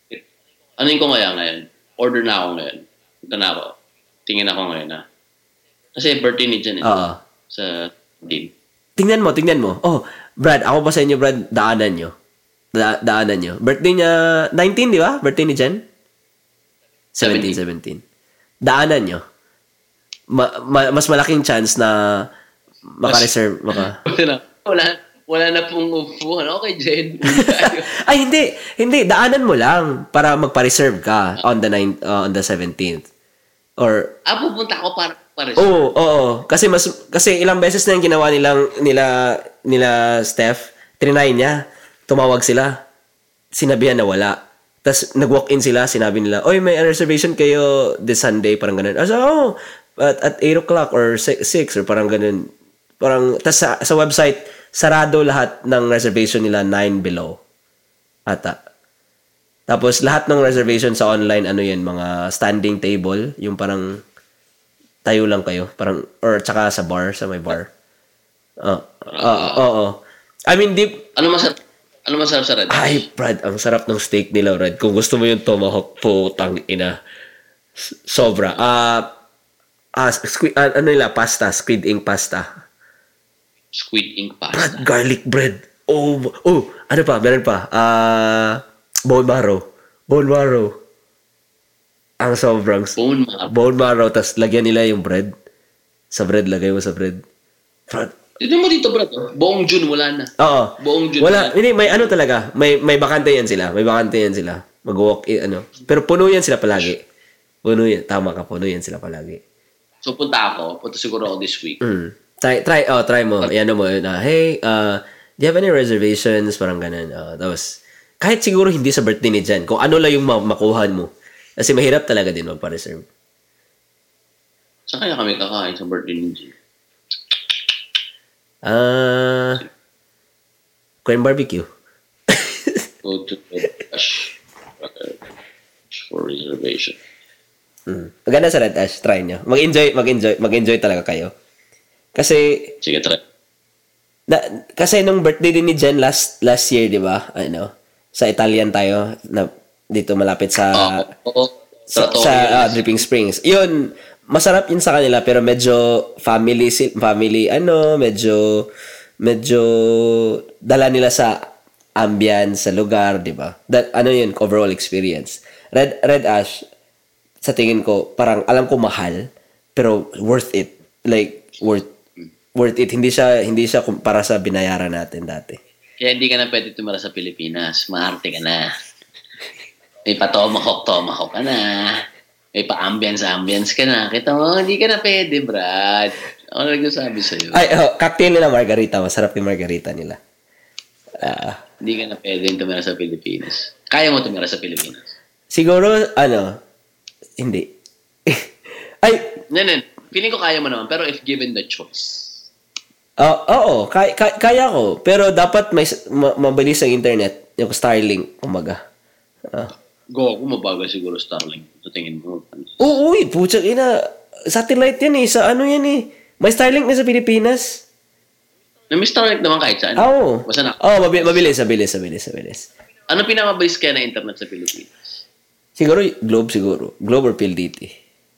Ano yung ko kaya ngayon? Order na ako ngayon. Punta na ako. Tingin ako ngayon na. Kasi birthday ni Jen eh. Oo. Sa din. Tingnan mo, tingnan mo. Oh, Brad, ako pa sa inyo, Brad, daanan nyo. Da- daanan nyo. Birthday niya, nineteen, di ba? Birthday ni Jen? seventeen, seventeen. Daanan nyo. Ma- ma- mas malaking chance na maka-reserve. Maka... wala, wala, wala na pong upuan. Okay, Jen. Ay, hindi. Hindi. Daanan mo lang para magpa-reserve ka on the ninth, uh, on the seventeenth. Or... ah, pupunta ako para para Oo, oo. Kasi mas kasi ilang beses na yung ginawa nilang nila nila Steph, trinay niya. Tumawag sila. Sinabihan na wala. Tapos nag-walk-in sila, sinabi nila, "Oy, may reservation kayo this Sunday," parang ganun. Asa, oh, at, at eight o'clock or six or parang ganun. Parang tas sa, sa website sarado lahat ng reservation nila nine below. Ata. Tapos lahat ng reservation sa online ano 'yan, mga standing table, yung parang tayo lang kayo, parang or tsaka sa bar, sa may bar. Oo. Oo, oo. I mean, deep ano masarap? Ano masarap sa Red? ay, Brad, ang sarap ng steak nila, Brad. Kung gusto mo yung tomahawk, putang ina. S- Sobra. Ah, ah, squid, ah, ano nila, pasta, squid ink pasta. Squid ink Brad, pasta. garlic bread. Oh, oh, ano pa, meron pa. Ah, bone marrow. Bone marrow. Ang sobrang Bone marrow. bone marrow, tas lagyan nila yung bread. Sa bread, lagay mo sa bread. Brad, Tignan mo dito, bro. Buong June wala na. oo. Buong June Wala, hindi, may ano talaga. May may bakante yan sila. May bakante yan sila. Mag-walk in, ano. Pero puno yan sila palagi. Puno yan. Tama ka, puno yan sila palagi. So punta ako. Punta siguro ako this week. Mm. Try, try, oh, try mo. Yan mo, na, hey, uh, do you have any reservations? Parang ganun. Uh, tapos, kahit siguro hindi sa birthday ni Jen, kung ano lang yung ma- makuhan mo. Kasi mahirap talaga din magpa-reserve. Saan kaya kami kakain sa birthday ni Jim? Ah, uh, Queen Barbecue. Go to the Ash for reservation. Mm. Maganda sa Red Ash, try nyo. Mag-enjoy, mag-enjoy, mag-enjoy talaga kayo. Kasi, Sige, try. na, kasi nung birthday din ni Jen last last year, di ba? Ano, sa Italian tayo, na, dito malapit sa, Oo. Oh, oh, sa, sa ah, Dripping Springs. Yun, masarap yun sa kanila, pero medyo family, si- family, ano, medyo, medyo, dala nila sa ambience, sa lugar, di ba? That, ano yun, overall experience. Red, Red Ash, sa tingin ko, parang alam ko mahal, pero worth it. Like, worth, worth it. Hindi siya, hindi siya kum- para sa binayaran natin dati. Kaya hindi ka na pwede tumira sa Pilipinas. Maarte ka na. May pa-tomahawk, tomahawk ka na. May pa-ambience-ambience ka na. Kita mo, hindi ka na pwede, Brad. Ano nagsasabi sa'yo? Ay, oh, cocktail nila margarita. Masarap yung margarita nila. Ah, Hindi ka na pwede tumira sa Pilipinas. Kaya mo tumira sa Pilipinas. siguro, ano, hindi. Ay, Yan, yan. Feeling ko kaya mo naman, pero if given the choice. oh, oo, kaya, kaya, kaya ko. Pero dapat may ma- mabilis ang internet. Yung Starlink, umaga. Ah. Go ako, mabagal siguro Starlink. Sa tingin mo. Oo, uy, putsag ina. Satellite yan eh. Sa ano yan eh. May Starlink na sa Pilipinas. Na may Starlink naman kahit saan. Ah, Oo. Basta na. Oo, mabi- mabilis, mabilis, mabilis, mabilis. Ano pinamabilis kaya na internet sa Pilipinas? Siguro, Globe siguro. Globe or P L D T.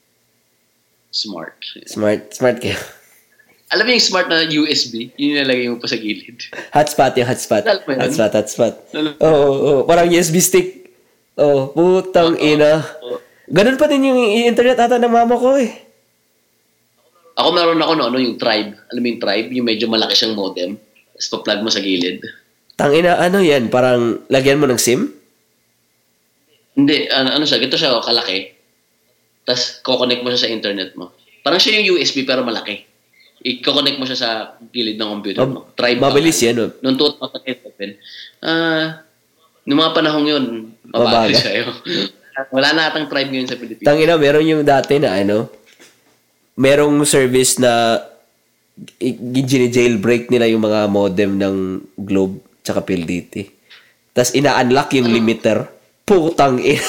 Smart. Smart, smart kayo. Alam mo yung smart na U S B? Yun yung nilalagay mo pa sa gilid. Hotspot yung hotspot. Alam mo yun? Hotspot, hotspot. Alam- Oo, oo, oo. Parang U S B stick. Oo, putang ina. Ganun pa din yung internet ata ng mama ko eh. Ako meron ako no, ano, yung Tribe. Alam mo yung Tribe? Yung medyo malaki siyang modem. Tapos pa-plug mo sa gilid. Tangina, ano yan? Parang lagyan mo ng SIM? Hindi, ano, ano siya, ganito siya, oh, kalaki. Tapos, kukonect mo siya sa internet mo. Parang siya yung U S B pero malaki. I-connect mo siya sa gilid ng computer mo. Try mo. Mabilis yan, no? Noong two thousand eleven. Ah, noong mga panahong yun, mabagal sa'yo. Wala na atang tribe ngayon sa Pilipinas. Tangina, meron yung dati na ano, merong service na gini-jailbreak nila yung mga modem ng Globe tsaka P L D T. Tapos ina-unlock yung limiter. Putang ina.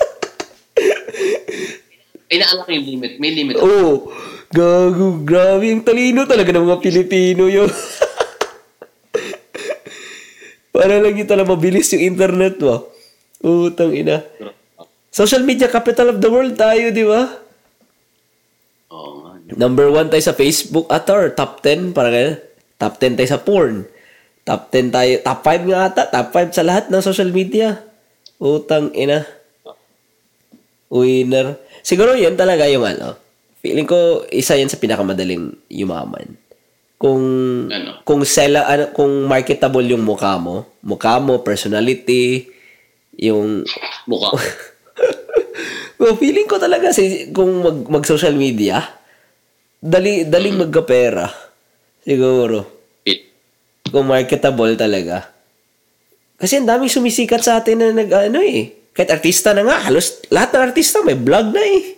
Ina-unlock yung limit. May limit. Oo. Oh, gago. Grabe yung talino talaga ng mga Pilipino yun. Para lang yung talaga mabilis yung internet mo. Putang ina. Social media capital of the world tayo, di ba? Oo nga. Number one tayo sa Facebook at or top ten, parang ganyan. Top ten tayo sa porn. Top ten tayo, top five nga ata. Top five sa lahat ng social media. Utang ina. Winner. Siguro yan talaga yung ano. Feeling ko, isa yan sa pinakamadaling yumaman. Kung, ano? kung sell, ano, kung marketable yung mukha mo, mukha mo, personality, yung... Mukha. Well, feeling ko talaga si kung mag, mag social media, dali daling mm-hmm. magkapera. Siguro. It. Kung marketable talaga. Kasi ang daming sumisikat sa atin na nag ano eh. Kahit artista na nga, halos lahat ng artista may vlog na eh.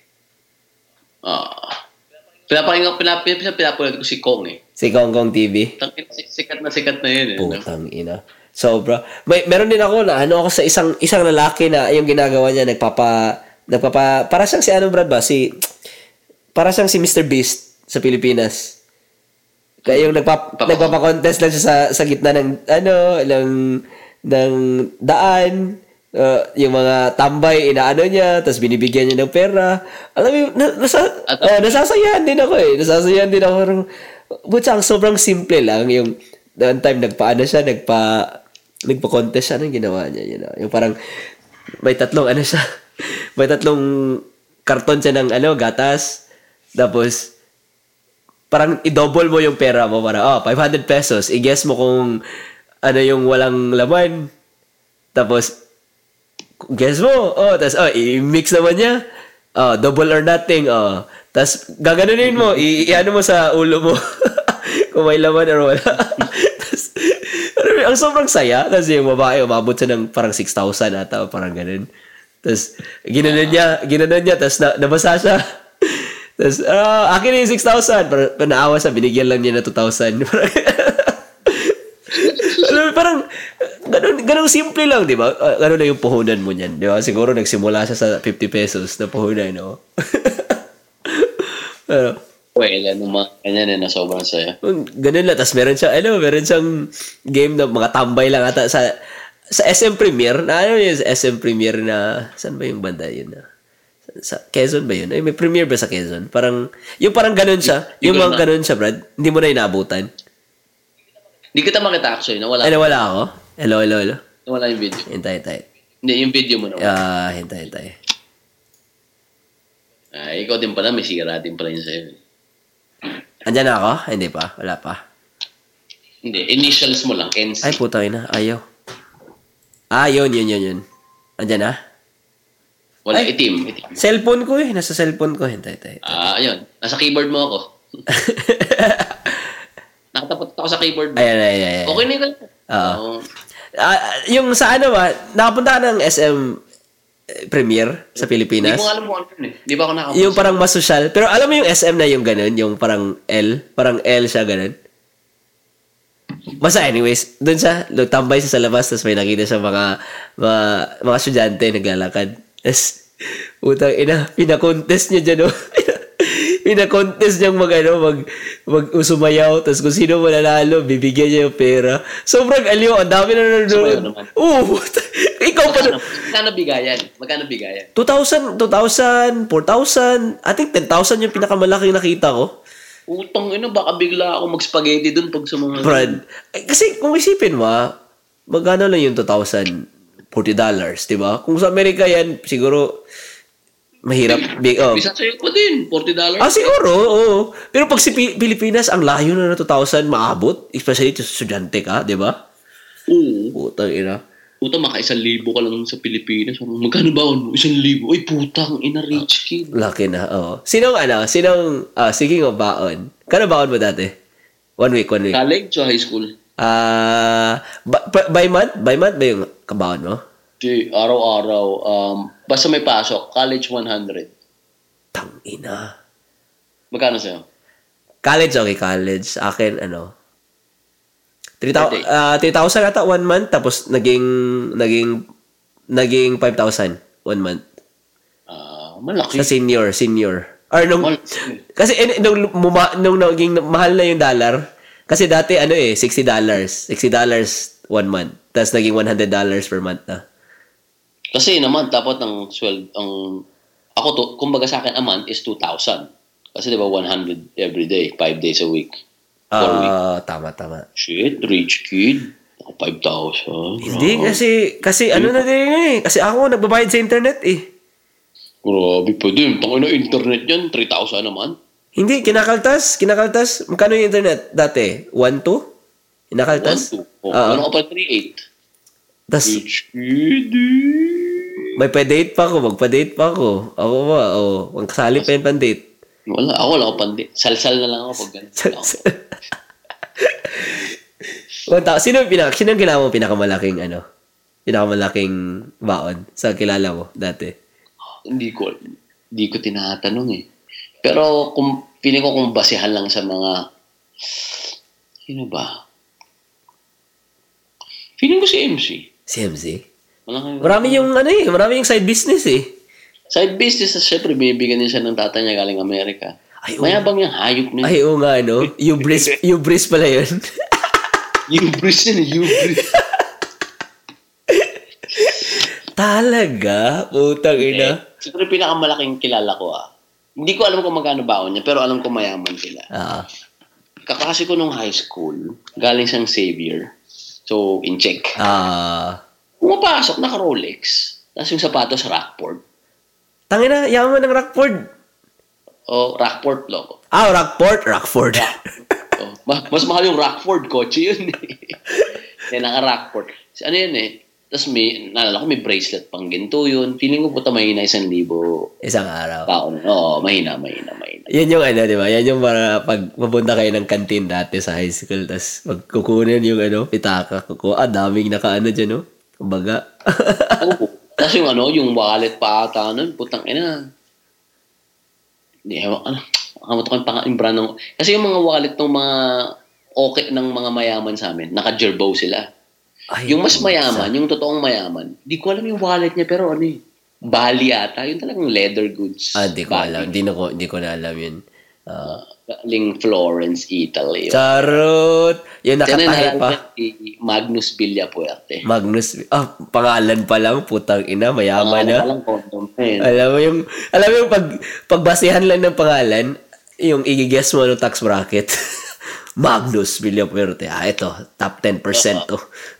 Ah. Pinapakinggan pinap pinapanood ko si Kong eh. Si Kong Kong T V. Sikat na sikat na yun eh. Putang ina. Sobra. May meron din ako na ano ako sa isang isang lalaki na yung ginagawa niya nagpapa nagpapa para siyang si ano Brad ba si para siyang si Mister Beast sa Pilipinas. Kaya yung nagpap Papa. nagpapa-contest lang siya sa sa gitna ng ano ng ng daan uh, yung mga tambay inaano niya tapos binibigyan niya ng pera. Alam mo na, nasa uh, nasasayahan din ako eh. Nasasayahan din ako. Butsang sobrang simple lang yung one time nagpaano siya nagpa nagpa-contest siya anong ginawa niya you know? Yung parang may tatlong ano siya may tatlong karton siya ng ano gatas tapos parang i-double mo yung pera mo para oh five hundred pesos i-guess mo kung ano yung walang laman tapos guess mo oh tapos oh i-mix naman niya oh double or nothing oh tapos gaganunin mo i-ano mo sa ulo mo kung may laman or wala tapos ang sobrang saya kasi yung babae umabot siya ng parang six thousand ata parang ganun tapos ginanon niya ginanon niya tapos na, nabasa siya tapos uh, akin na yung six thousand pero naawa siya binigyan lang niya na two thousand parang ganun, ganun simple lang di ba uh, ganun na yung puhunan mo niyan di ba siguro nagsimula siya sa fifty pesos na puhunan no pero well, ano mga ganyan na sobrang saya. Ganun lang. Tapos meron siya, ano, meron siyang game na mga tambay lang ata sa sa S M Premier. Na ano yun sa S M Premier na, saan ba yung banda yun na? Sa, sa Quezon ba yun? Ay, may premiere ba sa Quezon? Parang, yung parang ganun siya. Yung mga ganun siya, Brad. Hindi mo na inaabutan. Hindi kita makita actually. Nawala. Ay, nawala ako? Hello, hello, hello. Nawala yung video. Hintay, hintay. Hindi, yung video mo nawala. Ah, uh, hintay, hintay. Ah, ikaw din pala, may sira din pala yun sa'yo. Andyan na ako? Hindi pa. Wala pa. Hindi. Initials mo lang. N C. Ay, putang ina. Ayaw. Ah, yun, yun, yun, yun. Andyan na? Wala. Ay, itim. itim. Cellphone ko eh. Nasa cellphone ko. Hintay, hintay. Ah, ayun. Nasa keyboard mo ako. Nakatapot ako sa keyboard mo. Ayan, ayan, ayan. Okay na yun. Oo. Uh, yung sa ano ba, nakapunta ka ng S M Premier sa Pilipinas. Hindi ko alam kung ano yun eh. Di ba ako nakapunta? Yung parang mas social. Pero alam mo yung S M na yung ganun, yung parang L. Parang L siya ganun. Basta anyways, dun siya, tambay siya sa labas, tapos may nakita siya mga, mga, mga estudyante naglalakad. Tapos, utang ina, pinakontest niya dyan, no? Pinakontest niyang mag, ano, mag, mag sumayaw, tapos kung sino mananalo, bibigyan niya yung pera. Sobrang aliw, ang dami na nanonood. Sumayaw naman. Oo, ikaw pa na. Magkano bigayan? Magkano bigayan? two thousand, two thousand, four thousand, I think ten thousand yung pinakamalaking nakita ko. Utang ina, baka bigla ako mag-spaghetti dun pag sa mga... Brad, eh, kasi kung isipin mo, magkano lang yung two thousand, forty dollars, di ba? Kung sa Amerika yan, siguro, mahirap. Big, oh. Bisa sa'yo pa din, forty dollars. Ah, siguro, oo. Pero pag si Pi- Pilipinas, ang layo na na two thousand maabot. Especially to estudyante ka, di ba? Oo. Putang ina. Puta, maka isang libo ka lang sa Pilipinas. Magkano ba mo? Isang libo. Ay, putang ina, rich kid. Laki na, oo. Sinong ano, sinong, ah, sige nga baon. Kano baon mo dati? One week, one week. College o high school? Ah, ba- pa- by month? By month ba yung kabaon mo? Di, araw-araw. Um, basta may pasok. College one hundred. Tang ina. Magkano sa'yo? College, okay, college. Akin, ano, three thousand, Per day. uh, three thousand ata one month, tapos naging, naging, naging five thousand one month. Ah, malaki. Sa senior, senior. Or nung, Malaki. kasi eh, nung, muma, nung naging mahal na yung dollar, kasi dati ano eh, sixty dollars. sixty dollars one month. Tapos naging one hundred dollars per month na. Kasi naman, dapat ang sweld, ang, ako to, kumbaga sa akin, a month is two thousand. Kasi di ba one hundred every day, five days a week. Four week. Ah, tama, tama. Shit, rich kid. Ako, five thousand. Hindi, kasi, kasi ano na din yun eh. Kasi ako, nagbabayad sa internet eh. Grabe pa din. Tangin na internet yan, three thousand naman. Hindi, kinakaltas. Kinakaltas. Magkano yung internet dati? one two? Kinakaltas? one, two. Oh, Oo. ano ka pa, three eight. Tas, Rich kid. may pa-date pa ako. Magpa-date pa ako. Ako ba? Oo. Magkasali pa yung pan-date. Wala, ako wala ako pandi. Salsal na lang ako pag ganito. One thou- sino yung pinak sino yung kilala mo pinakamalaking ano? Pinakamalaking baon sa kilala mo dati? Hindi ko, hindi ko tinatanong eh. Pero kung, feeling ko kung basehan lang sa mga, sino ba? Feeling ko si M C. Si M Z. Malaki- Marami yung ano eh, marami yung side business eh. Side business, syempre, binibigyan din siya ng tatay niya galing Amerika. Ay, oo. Mayabang yung hayop na yun. Ay, oo nga, no? Ubris, ubris pala yun. Hubris yun, eh, hubris. Talaga? Putang ina. Eh, siguro pinakamalaking kilala ko ah. Hindi ko alam kung magkano baon niya, pero alam ko mayaman sila. Ah. Kakasi ko nung high school, galing siyang Xavier. So, in check. Ah. Pumapasok, naka-Rolex. Tapos yung sapatos, Rockport. Tangina, yaman ng Rockford. O, Rockport logo. Ah, Rockport, Rockford. Oh, mas, mas mahal yung Rockford, kotse yun eh. Yan, naka-Rockport. Ano yun eh? Tapos may, naalala ko, may bracelet pang ginto yun. Feeling ko puta mahina isang libo Isang araw. taon. Oo, mahina, mahina, mahina. Yan yung ano, di ba? Yan yung para pag mapunta kayo ng canteen dati sa high school, tapos magkukunin yung ano, pitaka. Kuku, ah, daming nakaano dyan, no? Kumbaga. Oo. Tapos yung ano, yung wallet pa ata nun, putang ina. Hindi, ewan, ano, kamuto ko yung pang yung brand ng, kasi yung mga wallet ng mga okay ng mga mayaman sa amin, naka-Jerbow sila. Ay, Yung mas puta. mayaman, yung totoong mayaman, di ko alam yung wallet niya, pero ano eh, Bali ata, yung talagang leather goods. Ah, di ko Bali. alam. Di, na ko, di ko na alam yun. Ah. Galing Florence, Italy. Charot! Yung Diyan na nakatahi pa. nalagyan si Magnus Villapuerte. Magnus. Ah, pangalan pa lang. Putang ina. Mayaman na. Walang condom na yun. Alam mo yung, alam mo yung pag, pagbasihan lang ng pangalan, yung i-guess mo ng tax bracket. Magnus Villapuerte. Ah, ito. Top ten percent to.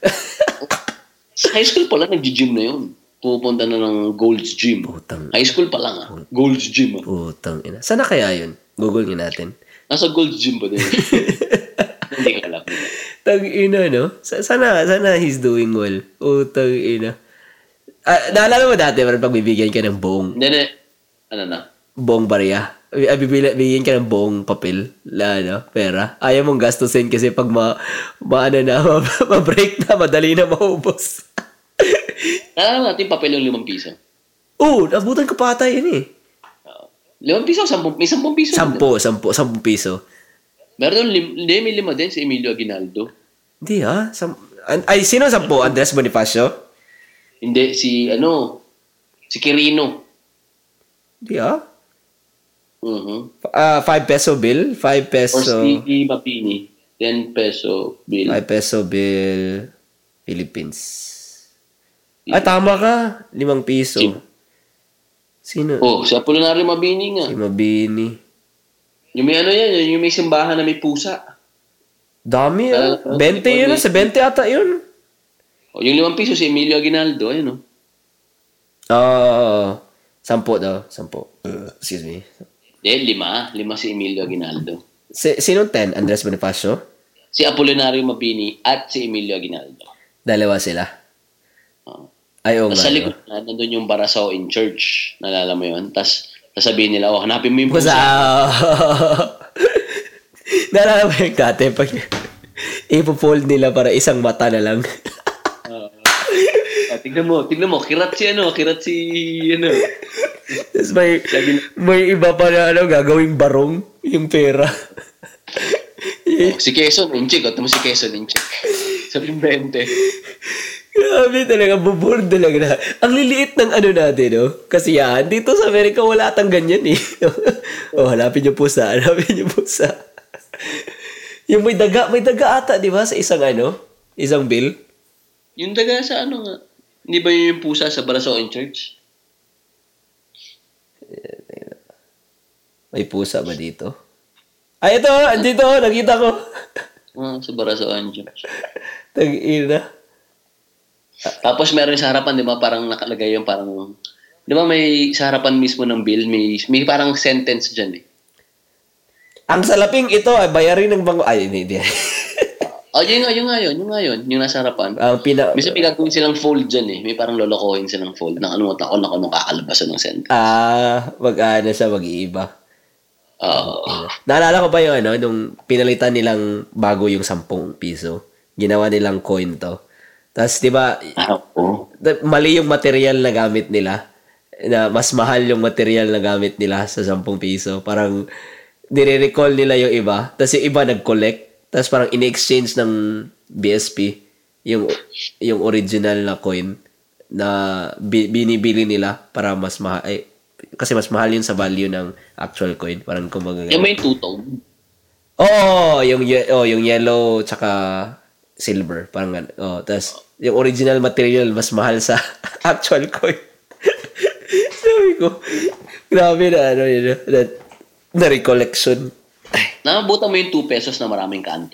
Sa high school pa lang, nag-gym na yun. Pupunta na ng Gold's Gym. Putang. High school pa lang ah. Gold's Gym ah. Putang ina. Sana kaya yun? Google nga natin. Nasa Gold's Gym pa din. Hindi ko alam. Tang ina, no? Sa- Sana, sana he's doing well. Putang ina. Ah, naalala mo dati, parang pagbibigyan ka ng buong, Hindi na, ano na. buong barya. Ah, bibili- bibigyan ka ng buong papel. La, no? Pera. Ayaw mong gastusin kasi pag ma, ma ano na, ma, ma-break na, madali na maubos. Naalala natin papel yung limang piso. Oo, oh, nabutan ka pa ata yun eh. Limang piso, sampung, may sampung piso. Sampo, sampo, sampung piso. Meron doon, lim, hindi, may lima din si Emilio Aguinaldo. Hindi ah. Sam, an- ay, sino sampo? Andres Bonifacio? Hindi, si, ano, si Quirino. Hindi ah. Uh-huh. Ah, five peso bill? Five Or peso. si Mapini. ten peso bill. Five peso bill. Philippines. Ah, tama ka. Limang piso. Sino? Sino? Oh, si Apolinario Mabini nga. Si Mabini. Yung may ano yan, yung may simbahan na may pusa. Dami ah. Ah, twenty yun ah. Sa twenty ata yun. Oh, yung limang piso si Emilio Aguinaldo, ayun oh. Ah. Sampo daw. Sampo. Uh, excuse me. Eh, lima. Lima si Emilio Aguinaldo. Si, sinong ten? Andres Bonifacio? Si Apolinario Mabini at si Emilio Aguinaldo. Dalawa sila. Oh. Ay, oo Tapos nga. sa likod No? na, nandun yung Barasao in Church. Nalala mo yun? Tapos, sasabihin nila, oh, hanapin mo yung Pusa. pusa. Nalala mo yung dati pag ipo-fold nila para isang mata na lang. uh, oh, tignan mo, tignan mo, kirat si ano, kirat si ano. Tapos may, may iba pa na ano, gagawing barong yung pera. Oh, si Quezon Inchik, o si Quezon Inchik. Sabi yung twenty. Grabe talaga, bubur talaga na. Ang liliit ng ano natin, no? Kasi yan, dito sa Amerika wala atang ganyan eh. Oh, hanapin yung pusa, hanapin yung pusa. Yung may daga, may daga ata, di ba? Sa isang ano, isang bill. Yung daga sa ano nga, hindi ba yun yung pusa sa Barasao in Church? May pusa ba dito? Ay, ito, andito, nakita ko. Uh, sa Barasao in Church. Tag-ina. Tapos meron sa harapan, di ba, parang nakalagay yung parang, di ba may sa harapan mismo ng bill, may, may parang sentence dyan eh. Ang salaping ito ay bayarin ng bangko. Ay, hindi, hindi. Oh, yun nga, yun nga yun, yung nga yun, yung nasa harapan. Ang pina... Minsan may gagawin silang fold dyan eh. May parang lolokohin silang fold. Nakalimutan ko na kung anong kakalabasan ng sentence. Ah, mag-ano siya, mag-iiba. Oo. Naalala ko pa yung ano, nung pinalitan nilang bago yung sampung piso. Ginawa nilang coin to. Tapos, di ba, Ah, oo. mali yung material na gamit nila. Na mas mahal yung material na gamit nila sa sampung piso. Parang, nire-recall nila yung iba. Tapos yung iba nag-collect. Tapos parang in-exchange ng B S P yung, yung original na coin na bi- binibili nila para mas mahal. Ay, kasi mas mahal yun sa value ng actual coin. Parang kumbaga. Yung may tutong. Oo, yung ye- oh, yung yellow tsaka silver, parang ano. Oh, tas yung original material mas mahal sa actual coin. Sabi ko, grabe na ano yun, na, na recollection. Nakabutan mo yung two pesos na maraming kanto.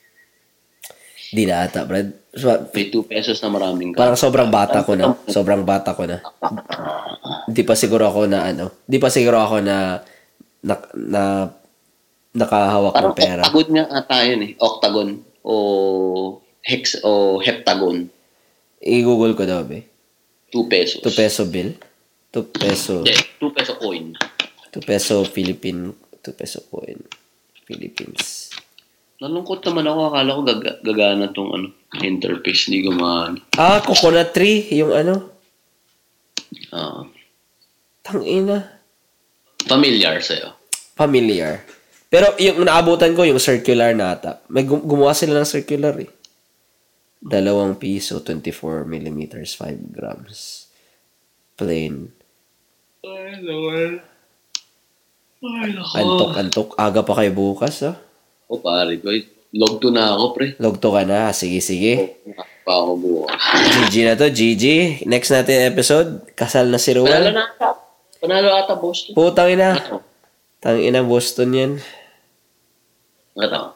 Di na ata, Brad. So, May two pesos na maraming kanto. parang sobrang bata ko na. Sobrang bata ko na. Di pa siguro ako na ano. Di pa siguro ako na na, na nakahawak Parang ng pera. octagon nga ata yun eh. Octagon. O hex o heptagon. I-google ko daw, be. Two pesos. two peso bill. two peso. Hindi, two peso coin. two peso Philippine. two peso coin. Philippines. Nalungkot naman ako. Akala ko gaga- gagana tong ano, interface. Hindi gumahan. Ah, coconut tree. Yung ano. Uh, Tangina. familiar sa'yo. Familiar. Pero yung naabutan ko, yung circular na ata. May gum- gumawa sila ng circular eh. Dalawang piso, twenty-four millimeters, five grams. Plain. Ay, naman. Ay, nako. Antok, antok. Aga pa kayo bukas, ah. O pare ko, log to na ako, pre. Logto ka na. Sige, sige. Pa ako bukas. G G na to, G G. Next natin episode, kasal na si Panalo Ruel. na ata. Panalo ata, boss. Putang ina. Ano? Tangina, Boston yan. Ano?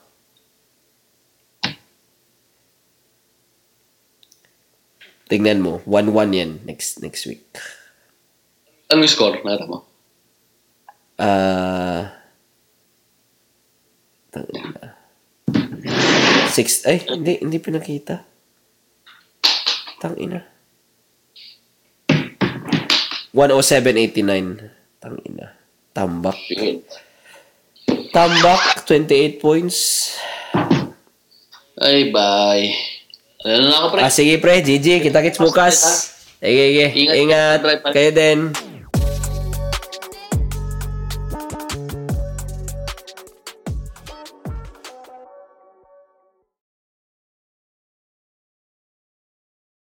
Tingnan mo, one one yan next next week. Anong score? Nakita mo? Ah... Tangina. Six, ay, hindi, hindi pinakita. Tangina. one oh seven eighty-nine. Tangina. Tambak. Sige. Tambak, twenty-eight points. Ay, bye. Ano na ako, pre? Ah, sige pre, G G, kita-kits bukas. Sige, sige. Ingat. Ingat. Drive pa. Kayo din.